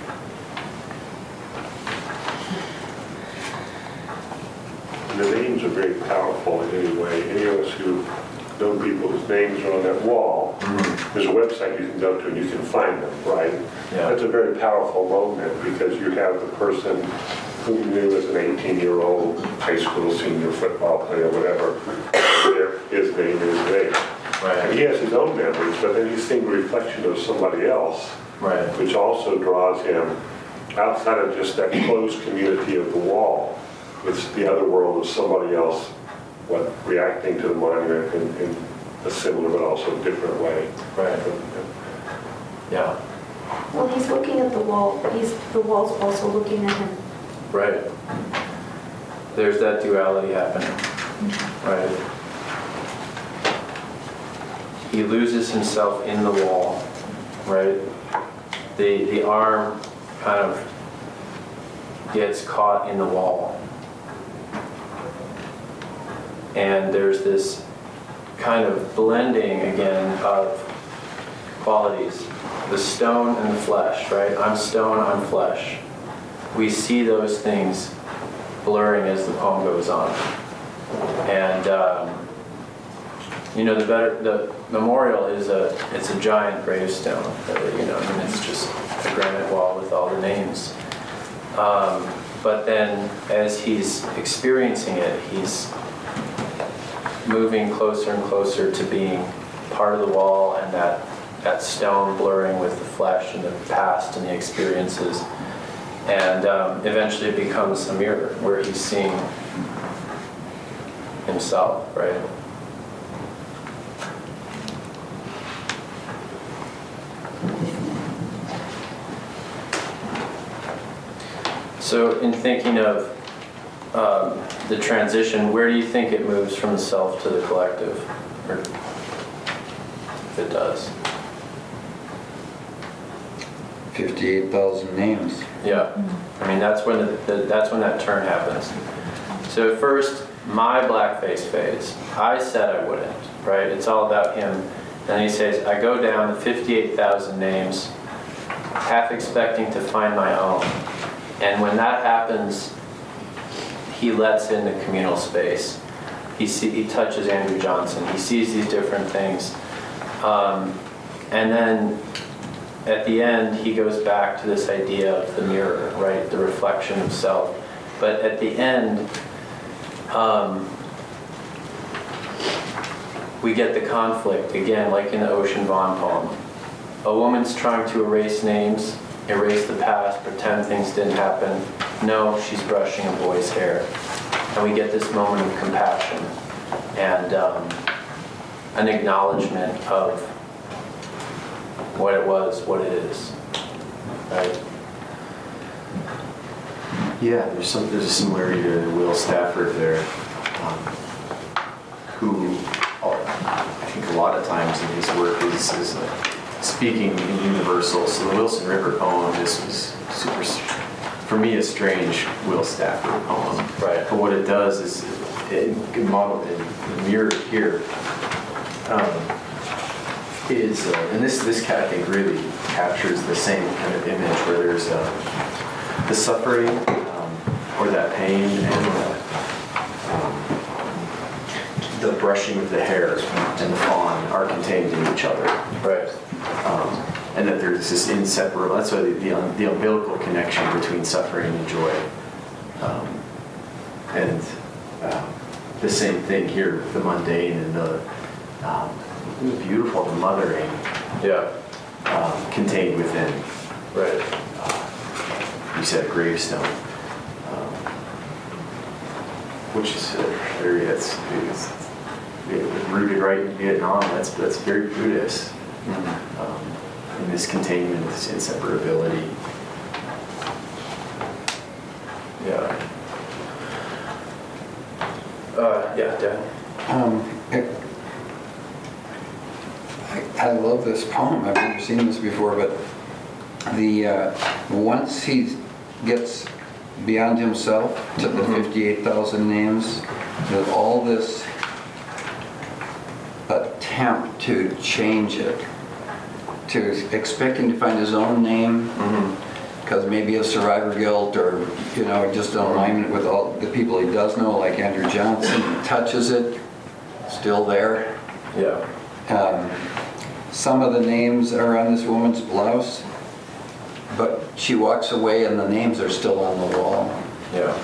The names are very powerful in any way. Any of us who know people whose names are on that wall, there's a website you can go to and you can find them, right? Yeah. That's a very powerful moment because you have the person who you knew as an 18-year-old high school senior football player, whatever. His name is there. Right. And he has his own memories, but then he's seeing a reflection of somebody else, Right. which also draws him outside of just that closed community of the wall. It's the other world of somebody else, reacting to the monument in a similar but also different way. Right. Yeah. Well, he's looking at the wall, the wall's also looking at him. Right. There's that duality happening. Right. He loses himself in the wall. Right. The arm kind of gets caught in the wall. And there's this kind of blending again of qualities. The stone and the flesh, right? I'm stone, I'm flesh. We see those things blurring as the poem goes on. And, the memorial is it's a giant gravestone, it's just a granite wall with all the names. But then as he's experiencing it, he's moving closer and closer to being part of the wall and that that stone blurring with the flesh and the past and the experiences. And eventually it becomes a mirror where he's seeing himself, right? So in thinking of the transition, where do you think it moves from the self to the collective? Or if it does? 58,000 names. Yeah. I mean, that's when that's when that turn happens. So at first, my blackface fades. I said I wouldn't, right? It's all about him. And he says, I go down to 58,000 names, half expecting to find my own. And when that happens, he lets in the communal space. He touches Andrew Johnson. He sees these different things. And then at the end, he goes back to this idea of the mirror, right? The reflection of self. But at the end, we get the conflict, again, like in the Ocean Vuong poem. A woman's trying to erase names, erase the past, pretend things didn't happen. No, she's brushing a boy's hair. And we get this moment of compassion and an acknowledgement of what it was, what it is, right? Yeah, there's a similarity to Will Stafford there, who I think a lot of times in his work is speaking in universal. So the Wilson River poem, this was super, for me, a strange Will Stafford poem. Right. But what it does is it modeled in the mirror here. And this I think really captures the same kind of image where there's the suffering or that pain and the brushing of the hair and the fawn are contained in each other. Right. And that there's this inseparable, that's why the umbilical connection between suffering and joy. The same thing here, the mundane and the beautiful, the mothering, Yeah. contained within. Right. You said a gravestone, which is very, it's rooted right in Vietnam. That's very Buddhist. In this containment, this inseparability. Yeah. Yeah, Dan. I love this poem. I've never seen this before, but once he gets beyond himself to the 58,000 names, with all this attempt to change it, to expecting to find his own name, because maybe a survivor guilt or just in alignment with all the people he does know, like Andrew Johnson, touches it, still there. Yeah. Some of the names are on this woman's blouse, but she walks away and the names are still on the wall. Yeah.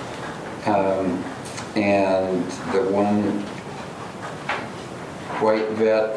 And the one white vet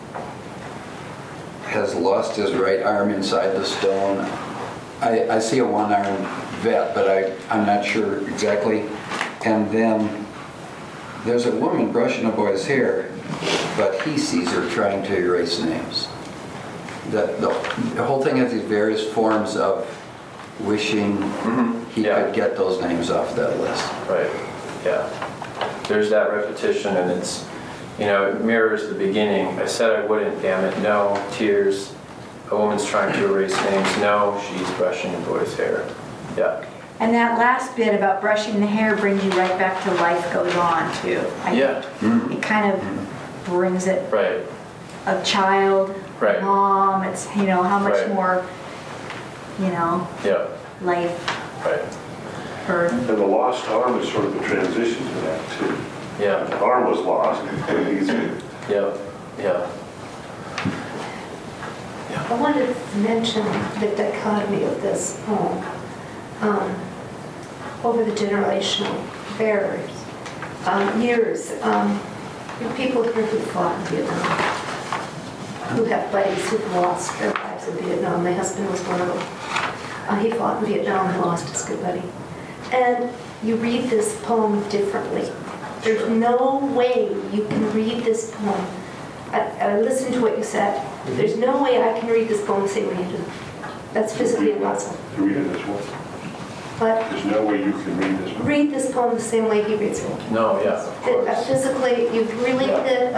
has lost his right arm inside the stone. I see a one-armed vet, but I'm not sure exactly. And then there's a woman brushing a boy's hair, but he sees her trying to erase names. The whole thing has these various forms of wishing he could get those names off that list. Right. Yeah. There's that repetition, and it's, it mirrors the beginning. I said I wouldn't, damn it. No. Tears. A woman's trying to erase names. No. She's brushing a boy's hair. Yeah. And that last bit about brushing the hair brings you right back to life goes on, too. I think it kind of brings it. Right. A child, Right. mom, it's, how much Right. more, Yeah. life, Right. birth. And the lost arm is sort of a transition to that too. Yeah. The arm was lost, and he's Yeah. Yeah. I wanted to mention the dichotomy of this poem over the generational barriers, years. People here who fought in Vietnam, who have buddies who've lost their lives in Vietnam. My husband was one of them. He fought in Vietnam and lost his good buddy. And you read this poem differently. There's no way you can read this poem. I listened to what you said. There's no way I can read this poem the same way you do. That's physically impossible. You read it this way. But There's no way you can read this one. read this poem the same way he reads it. No, yeah, of course. Physically, you've really hit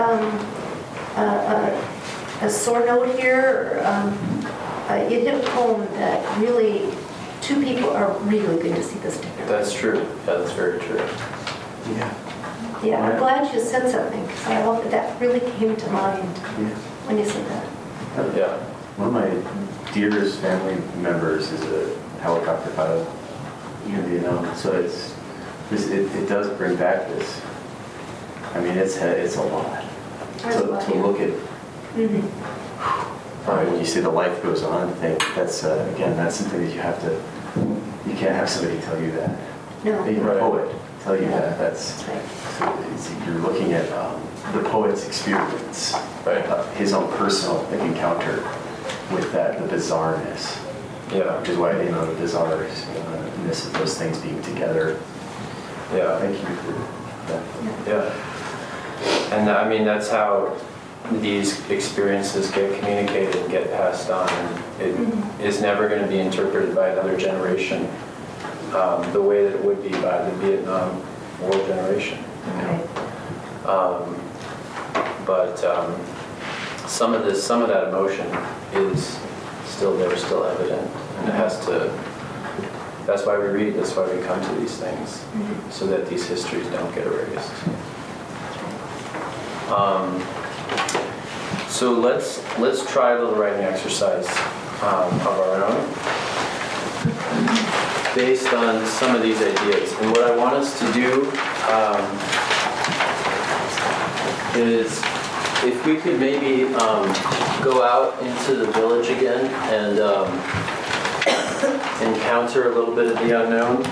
a sore note here. You hit a poem that really, two people are really going to see this differently. That's true. Yeah, that's very true. Yeah, I'm glad you said something, because I hope that really came to mind when you said that. Yeah. One of my dearest family members is a helicopter pilot in Vietnam, so it does bring back this. I mean, it's a lot to look at. When you see the life goes on, I think that's again, that's something that you can't have somebody tell you that. No. Even a poet tell you that. That's right. You're looking at the poet's experience, Right. His own personal encounter with that, the bizarreness. Yeah. Which is why, the bizarreness of those things being together. Yeah. Thank you for that. Yeah. And I mean, that's how these experiences get communicated and get passed on. And it is never going to be interpreted by another generation the way that it would be by the Vietnam War generation. But some of that emotion is still there, still evident, and it has to. That's why we read. That's why we come to these things, so that these histories don't get erased. So let's try a little writing exercise of our own, based on some of these ideas. And what I want us to do is, if we could maybe go out into the village again and encounter a little bit of the unknown.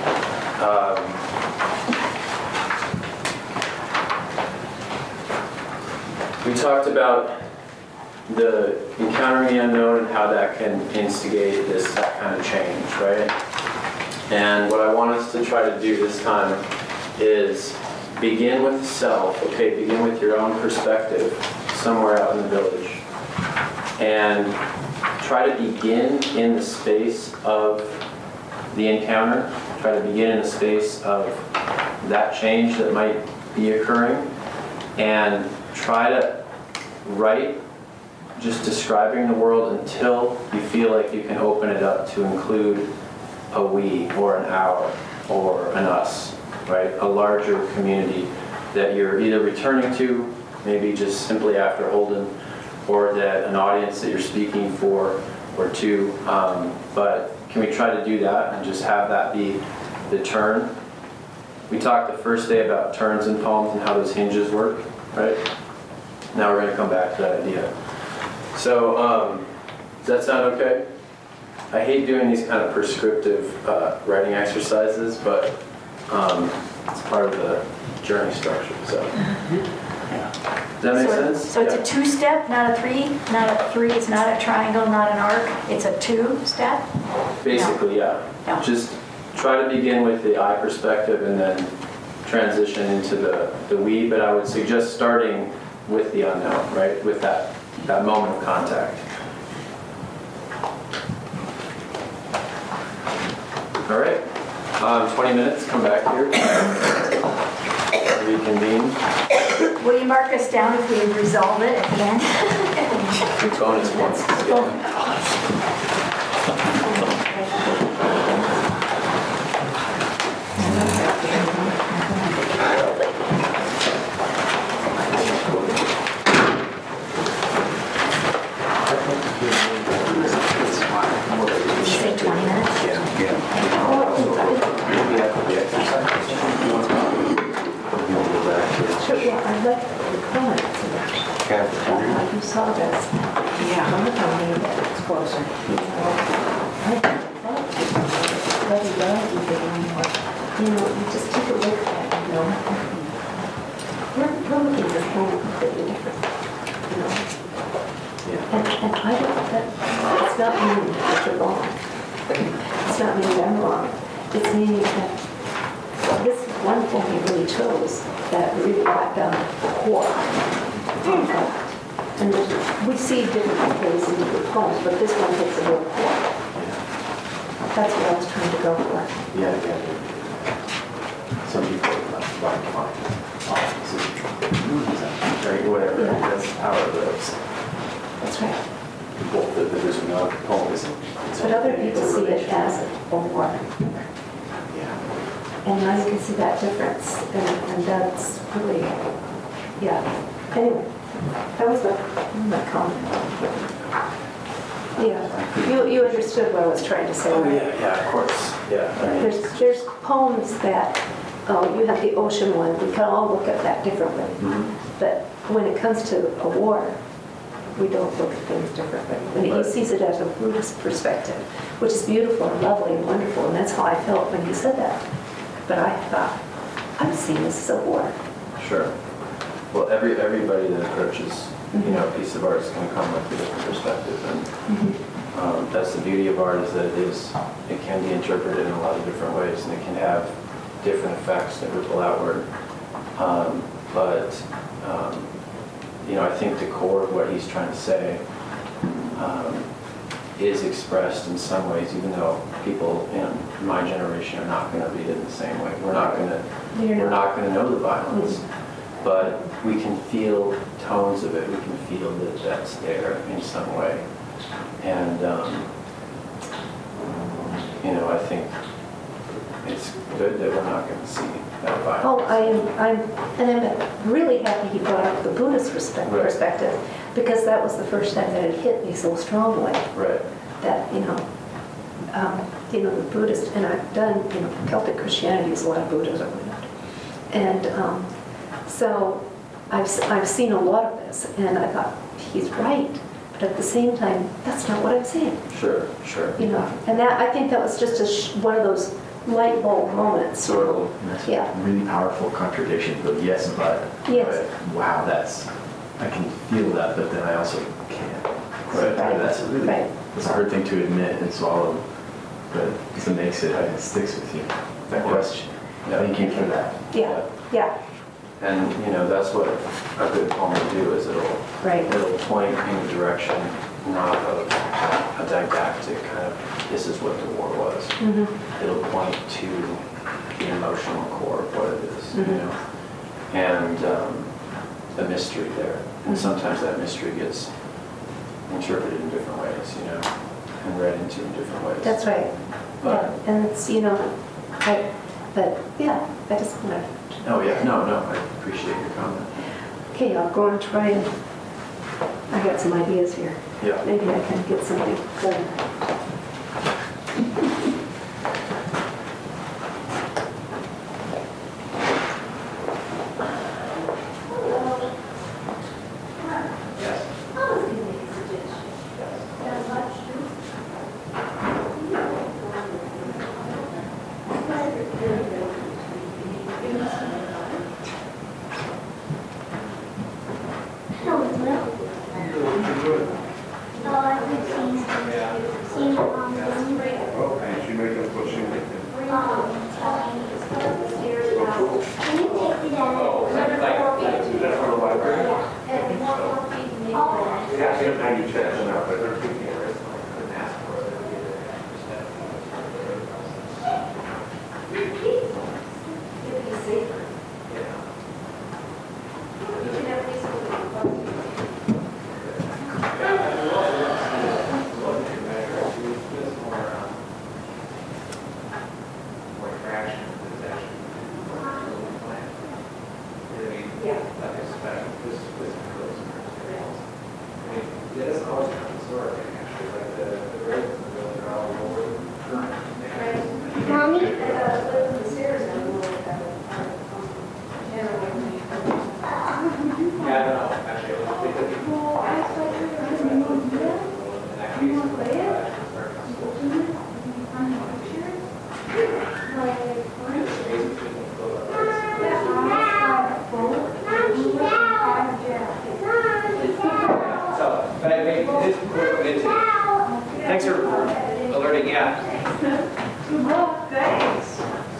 We talked about the encountering the unknown and how that can instigate that kind of change, right? And what I want us to try to do this time is begin with the self, okay? Begin with your own perspective somewhere out in the village. And try to begin in the space of the encounter. Try to begin in the space of that change that might be occurring. And try to write just describing the world until you feel like you can open it up to include a we or an our or an us, right? A larger community that you're either returning to, maybe just simply after Holden, or that an audience that you're speaking for or to. But can we try to do that and just have that be the turn? We talked the first day about turns in poems and how those hinges work, right? Now we're going to come back to that idea. So, does that sound okay? I hate doing these kind of prescriptive writing exercises, but it's part of the journey structure. So, does that make sense? So it's a two-step, not a three? Not a three, it's not a triangle, not an arc, it's a two-step? Basically, yeah. Just try to begin with the I perspective and then transition into the we, but I would suggest starting with the unknown, right? With that moment of contact. All right, 20 minutes, come back here. Reconvene. Will you mark us down if we resolve it at the end? Bonus points. Say 20 minutes? Yeah, I left the comments. You saw this. Yeah. I'm going to need that. It's closer. You know, you just take a look at it, you know. We're looking at this whole completely different, you know. I don't, it's not meaning that you're wrong. It's not meaning I'm wrong. It's meaning that this is one thing he really chose that really got down to the core. And we see different ways in different poems, but this one hits a real core. That's what I was trying to go for. Yeah, yeah. Some people like fine. Whatever, Yeah. that's the power of those. That's right. Both the division of poems. But other people see it as a war. Yeah. And now you can see that difference. And that's really, yeah. Anyway, that was my comment. Yeah, you understood what I was trying to say. Oh, right? yeah, of course. Yeah. I mean, There's poems that, you have the ocean one, we can all look at that differently. But when it comes to a war, we don't look at things differently. When he sees it as a Buddhist perspective, which is beautiful and lovely and wonderful, and that's how I felt when he said that. But I thought, I'm seeing this as a war. Sure. Well, everybody that approaches, a piece of art is going to come with a different perspective, and that's the beauty of art, is that it can be interpreted in a lot of different ways, and it can have different effects that ripple outward. I think the core of what he's trying to say is expressed in some ways, even though people in my generation are not going to read it in the same way. We're not going to know the violence. But we can feel tones of it. We can feel that that's there in some way. And, I think it's good that we're not going to see that violence. Oh, I'm really happy he brought up the Buddhist perspective, because that was the first time that it hit me so strongly. Right. That, the Buddhist, and I've done, Celtic Christianity is a lot of Buddhism in it. And so I've seen a lot of this, and I thought, he's right. But at the same time, that's not what I'm saying. Sure. And that, I think that was just one of those light bulb moments. Sort of. That's a really powerful contradiction, but yes, but. Yes. But, wow, I can feel that, but then I also can't. Right. That's a hard thing to admit and swallow, but it makes it sticks with you. That question. Yeah. Thank you for that. Yeah. And, that's what a good poem will do, is it'll point in a direction, not of a didactic kind of, this is what the war was. It'll point to the emotional core of what it is, and the mystery there. And sometimes that mystery gets interpreted in different ways, and read into in different ways. That's right. But, and it's, I just want to. Oh, yeah, no, I appreciate your comment. Okay, I'll go and try and, I got some ideas here. Yeah. Maybe I can get something done. Thanks for alerting, yeah. Thanks.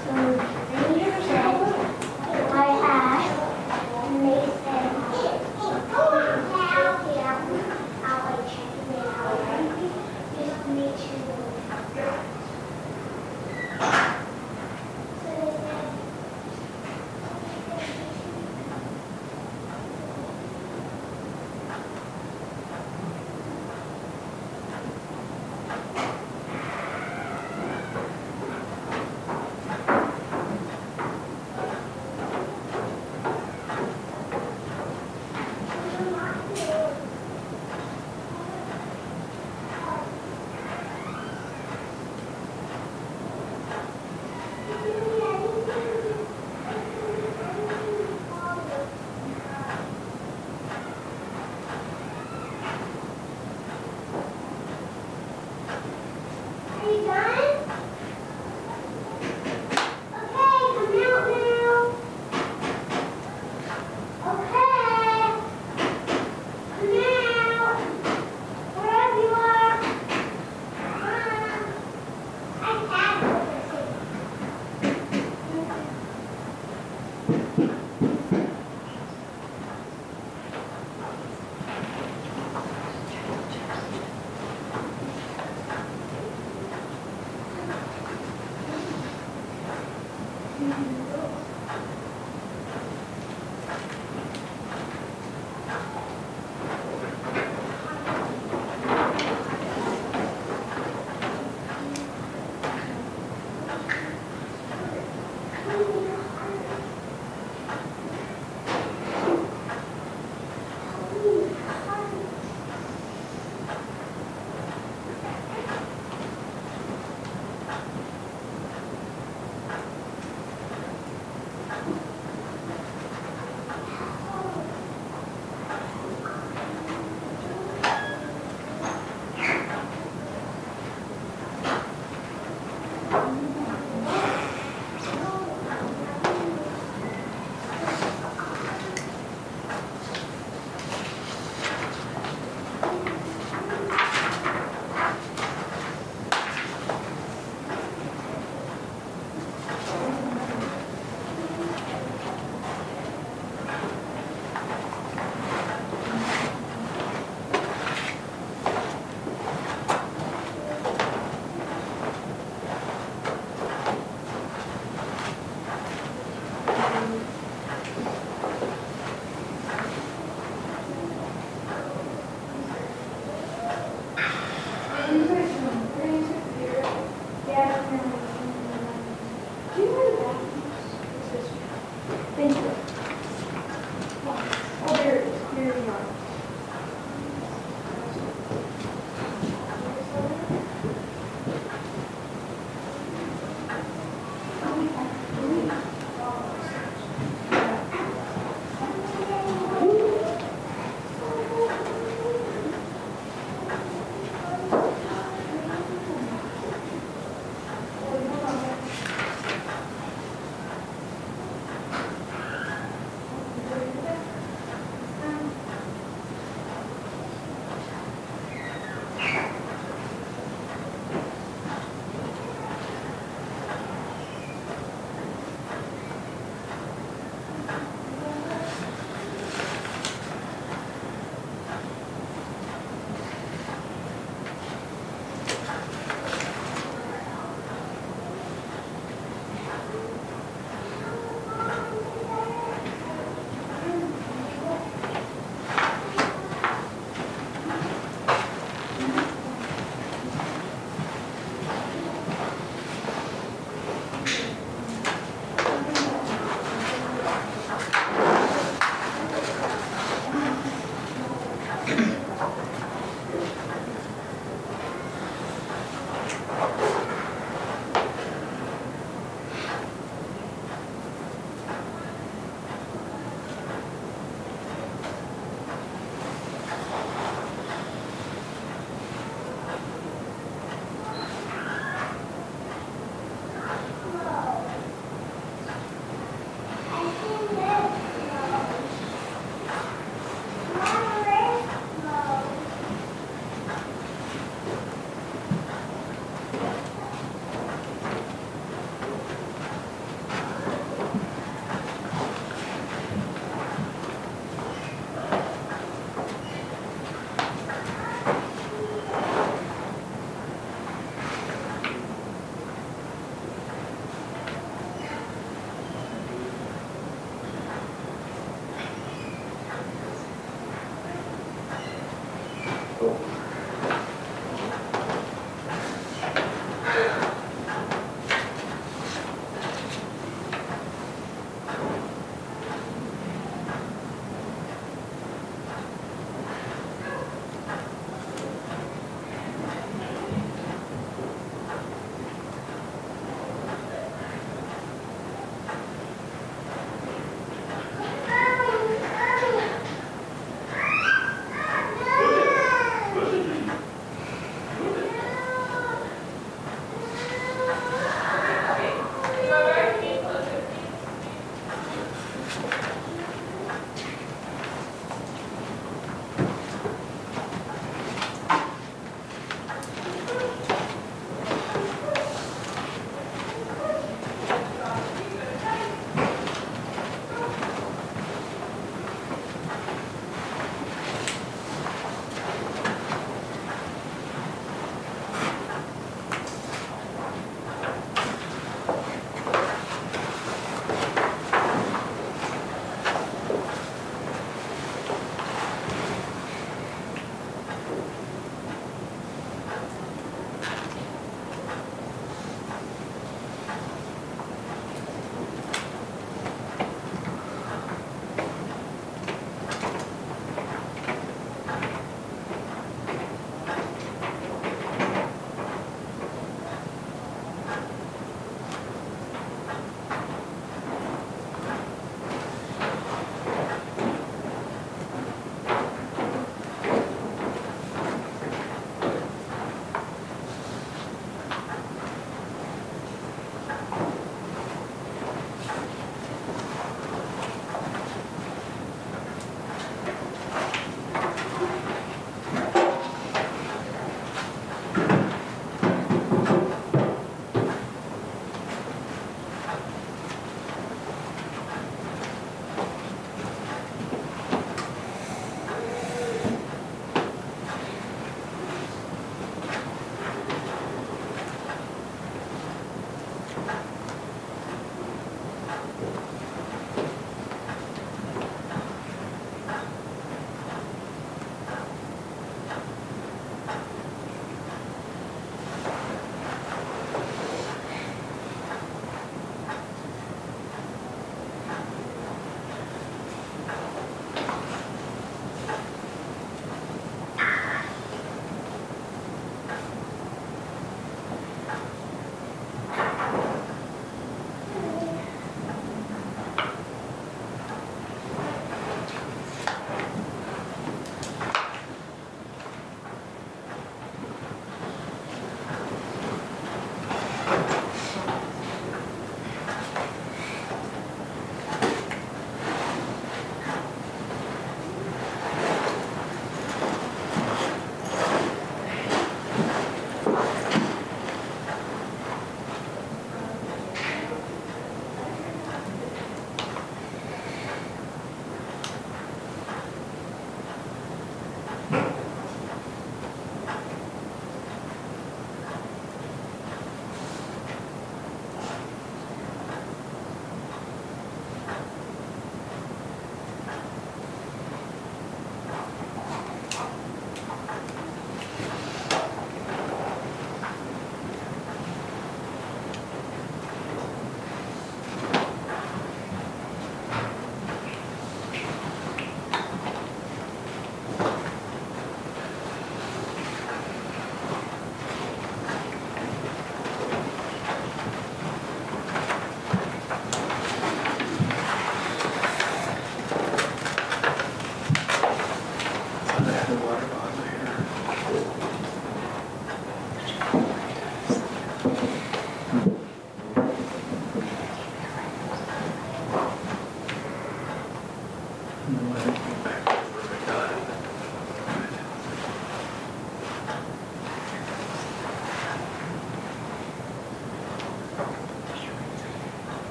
I asked, and they said, I'll like check it out. Just to make sure.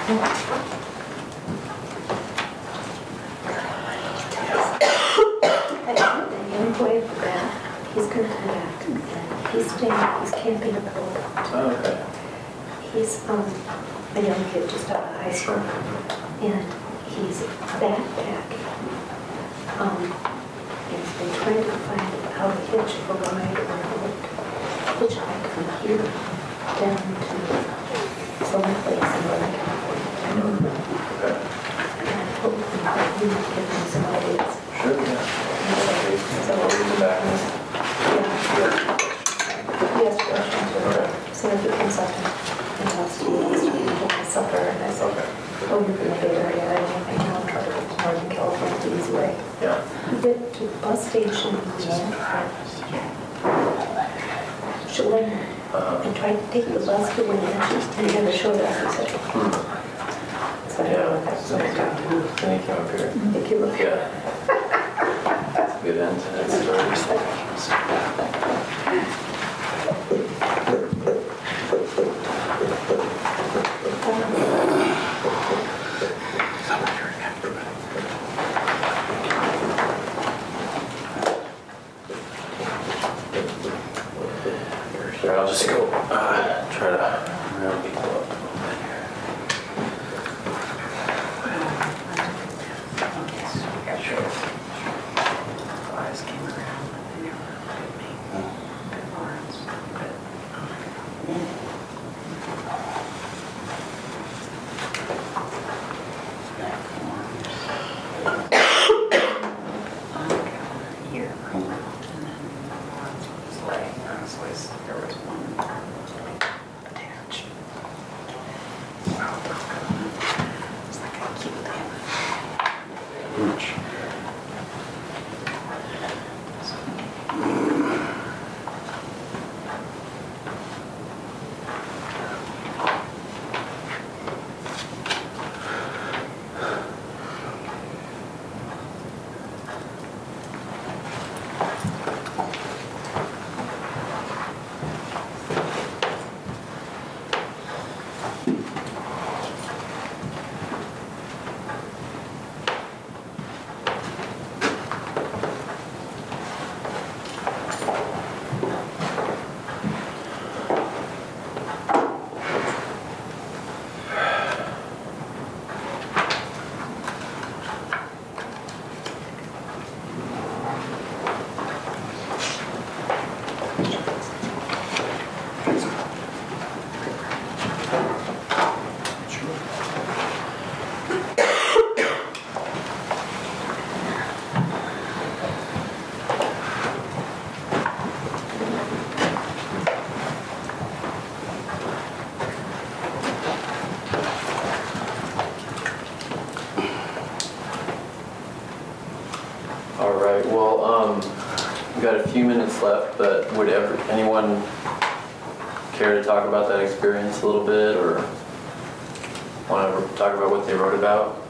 The young boy back, he's gonna come back. He's camping at the boat. Oh, okay. He's a young kid just out of high school, and he's backpacking. He's been trying to find how to hitch a ride or hitchhike from here down to someplace in Northern California. Okay. And I hope that we can give him some ideas. Sure, yeah. So, I'll read the back. yeah. He has questions. Okay. So if he comes up and wants to get supper, and I said, Okay. oh, you're from the Bay Area, I don't think I'll try to get to Northern California the easy way. Yeah. We went to the bus station in Chelan and tried to take the bus to Wenatchee, and he never showed up. He said, so I don't know what that's like. Then he came up here. If you look Yeah. That's a good end to that story. Sure, I'll just go try to round people up a little bit here. Sure. Eyes came around and they were looking at me. Good arms. Here. And then the arms was laying. Honestly, there was one attached. Wow. It's like I killed him. Ouch. All right, well, we've got a few minutes left, but would anyone care to talk about that experience a little bit, or want to talk about what they wrote about?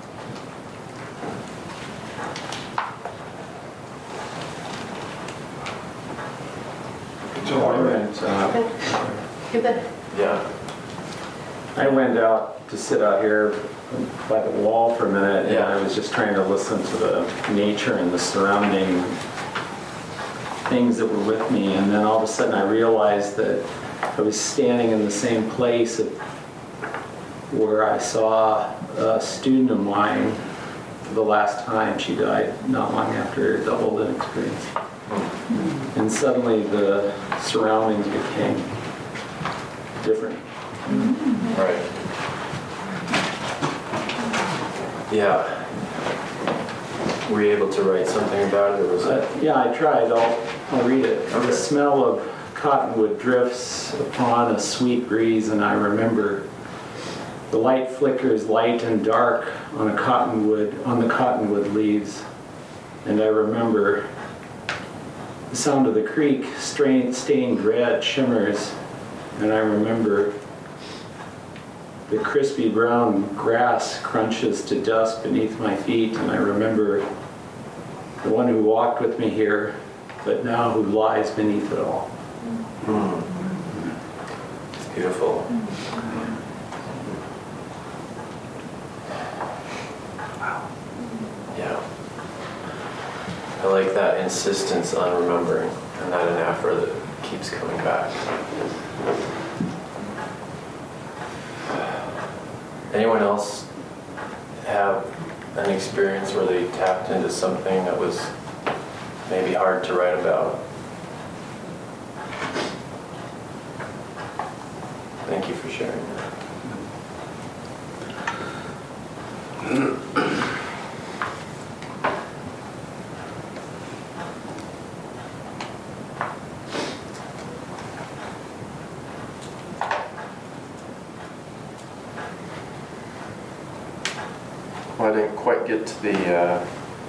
You bet. Yeah. I went out to sit out here by the wall for a minute, and Yeah. I was just trying to listen to the nature and the surrounding things that were with me, and then all of a sudden I realized that I was standing in the same place where I saw a student of mine for the last time. She died not long after the Holden experience. And suddenly the surroundings became different. Right. Yeah. Were you able to write something about it, or was it? Yeah, I tried. I'll read it. Okay. The smell of cottonwood drifts upon a sweet breeze, and I remember the light flickers light and dark on the cottonwood leaves. And I remember the sound of the creek stained red shimmers, and I remember the crispy brown grass crunches to dust beneath my feet, and I remember the one who walked with me here, but now who lies beneath it all. It's beautiful. like that insistence on remembering, and that anaphora that keeps coming back. Anyone else have an experience where they tapped into something that was maybe hard to write about? Thank you for sharing that. Well, I didn't quite get to the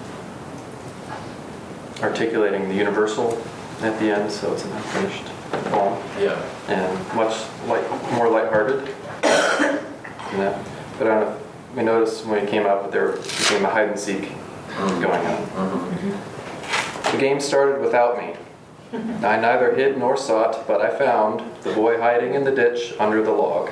articulating the universal at the end, so it's an unfinished poem. Yeah. And more lighthearted than that. But I don't know, we noticed when we came up that there became a hide and seek going on. The game started without me. I neither hid nor sought, but I found the boy hiding in the ditch under the log.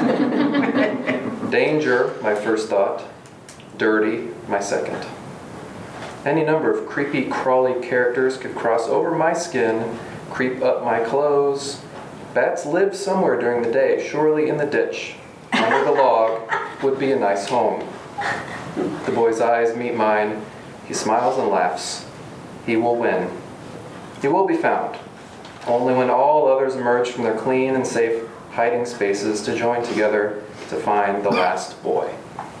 Danger, my first thought. Dirty, my second. Any number of creepy, crawly characters could cross over my skin, creep up my clothes. Bats live somewhere during the day, surely in the ditch. Under the log would be a nice home. The boy's eyes meet mine. He smiles and laughs. He will win. He will be found. Only when all others emerge from their clean and safe hiding spaces to join together to find the last boy.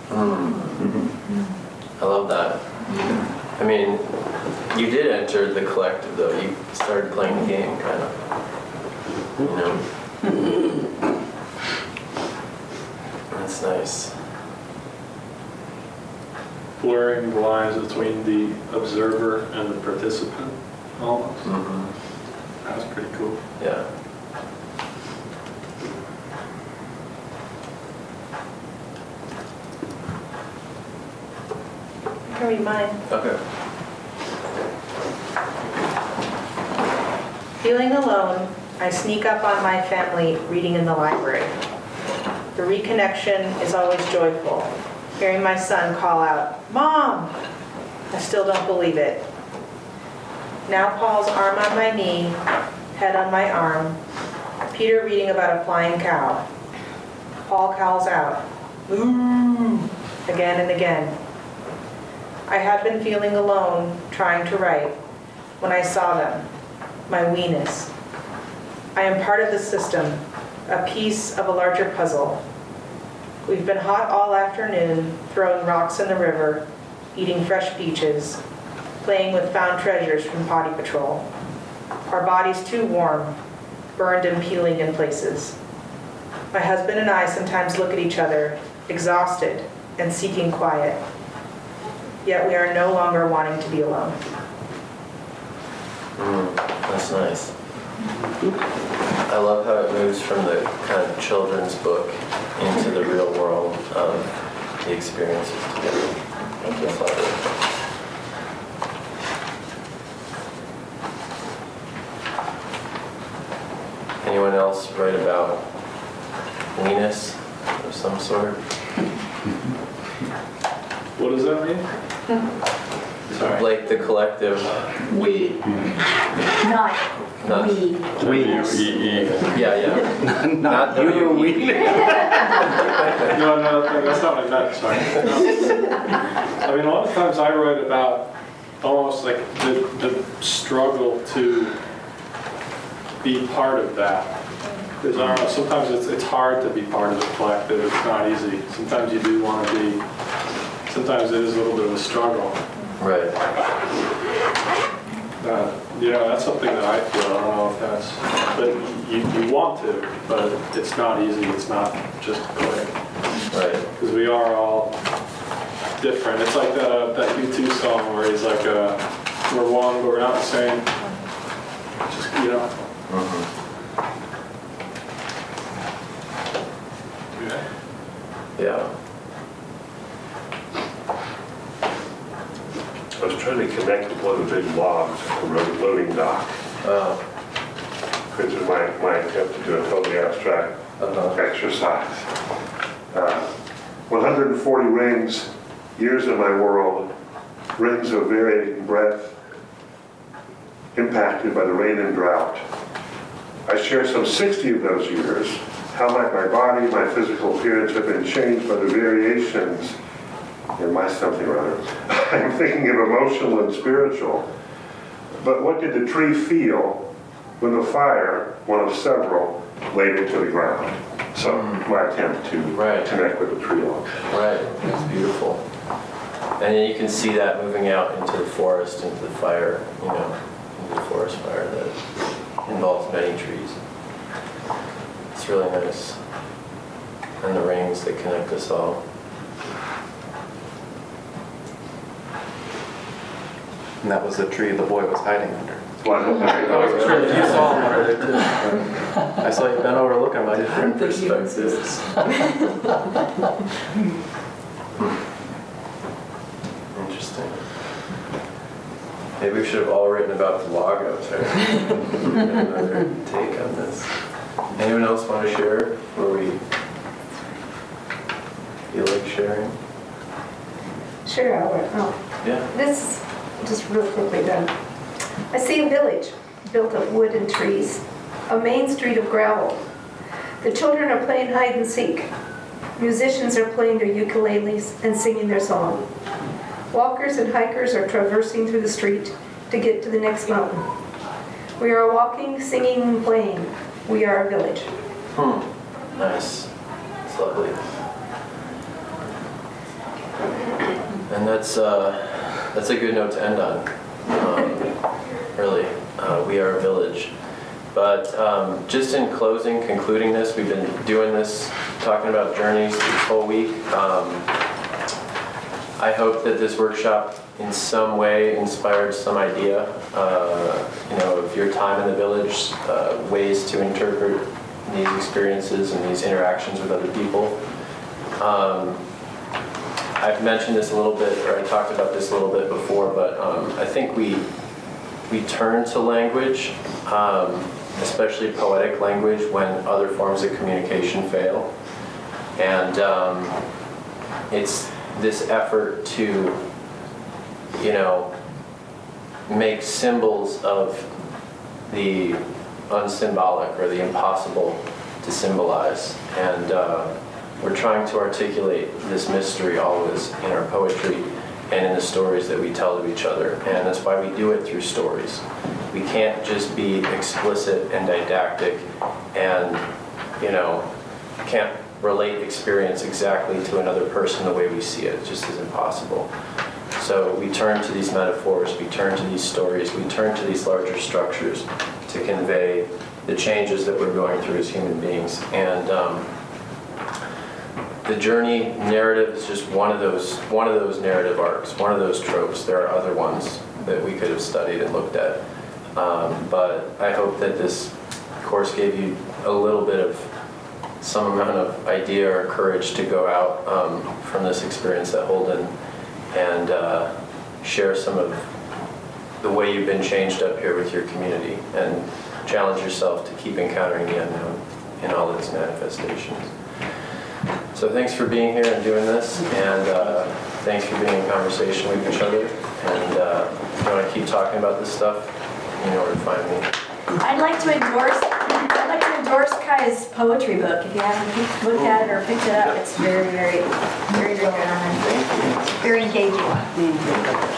I love that. I mean, you did enter the collective, though. You started playing the game, kind of. You know? That's nice. Blurring the lines between the observer and the participant, almost. That was pretty cool. Yeah. I can read mine. Okay. Feeling alone, I sneak up on my family reading in the library. The reconnection is always joyful. Hearing my son call out, "Mom!" I still don't believe it. Now Paul's arm on my knee, head on my arm. Peter reading about a flying cow. Paul calls out, "Moo!" again and again. I had been feeling alone, trying to write, when I saw them, my weenus. I am part of the system, a piece of a larger puzzle. We've been hot all afternoon, throwing rocks in the river, eating fresh peaches, playing with found treasures from Potty Patrol. Our bodies too warm, burned and peeling in places. My husband and I sometimes look at each other, exhausted and seeking quiet. Yet we are no longer wanting to be alone. That's nice. I love how it moves from the kind of children's book into the real world of the experiences together. Thank you. Anyone else write about weenus of some sort? What does that mean? Sorry. Like the collective we. Not Not we. Yeah. Not you and we. No, that's not what I meant, sorry. I mean, a lot of times I write about almost like the struggle to be part of that. Because I don't know, sometimes it's hard to be part of the collective, it's not easy. Sometimes you do want to be, sometimes it is a little bit of a struggle. Right. Yeah, that's something that I feel. I don't know if that's, but you want to, but it's not easy. It's not just quick. Right. Because we are all different. It's like that U2 song where he's like, we're one, but we're not the same. Just, you know. Yeah. I was trying to connect with one of the big logs at the loading dock, which is my attempt to do a totally abstract exercise. 140 rings, years in my world, rings of varying breadth, impacted by the rain and drought. I share some 60 of those years. How might my body, my physical appearance have been changed by the variations in my something or other? I'm thinking of emotional and spiritual. But what did the tree feel when the fire, one of several, laid it to the ground? So my attempt to connect with the tree log. Right, that's beautiful. And then you can see that moving out into the forest, into the fire, into the forest fire that involves many trees. It's really nice. And the rings that connect us all. And that was the tree the boy was hiding under. I wasn't sure if you saw him under there too. I saw you bent over looking at different perspectives. Interesting. Maybe we should have all written about the logos. Right? Another take on this. Anyone else want to share before we feel like sharing? Sure, Albert. Yeah. This is just real quickly done. I see a village built of wood and trees, a main street of gravel. The children are playing hide and seek. Musicians are playing their ukuleles and singing their song. Walkers and hikers are traversing through the street to get to the next mountain. We are walking, singing, and playing. We are a village. Nice. It's lovely. And that's a good note to end on. Really, we are a village. But just in closing, concluding this, we've been doing this, talking about journeys this whole week. I hope that this workshop in some way inspired some idea, of your time in the village, ways to interpret these experiences and these interactions with other people. I've mentioned this a little bit, or I talked about this a little bit before, but I think we turn to language, especially poetic language, when other forms of communication fail. And it's this effort to, make symbols of the unsymbolic or the impossible to symbolize. And we're trying to articulate this mystery always in our poetry and in the stories that we tell to each other. And that's why we do it through stories. We can't just be explicit and didactic and, can't relate experience exactly to another person the way we see it. It just is impossible. So we turn to these metaphors, we turn to these stories, we turn to these larger structures to convey the changes that we're going through as human beings. And the journey narrative is just one of those narrative arcs, one of those tropes. There are other ones that we could have studied and looked at. But I hope that this course gave you a little bit of some amount of idea or courage to go out from this experience at Holden and share some of the way you've been changed up here with your community and challenge yourself to keep encountering the unknown in all its manifestations. So thanks for being here and doing this, and thanks for being in conversation with each other. And if you want to keep talking about this stuff, you know where to find me. I'd like to endorse Kai's poetry book. If you haven't looked at it or picked it up, it's very, very, very, very good. Very engaging.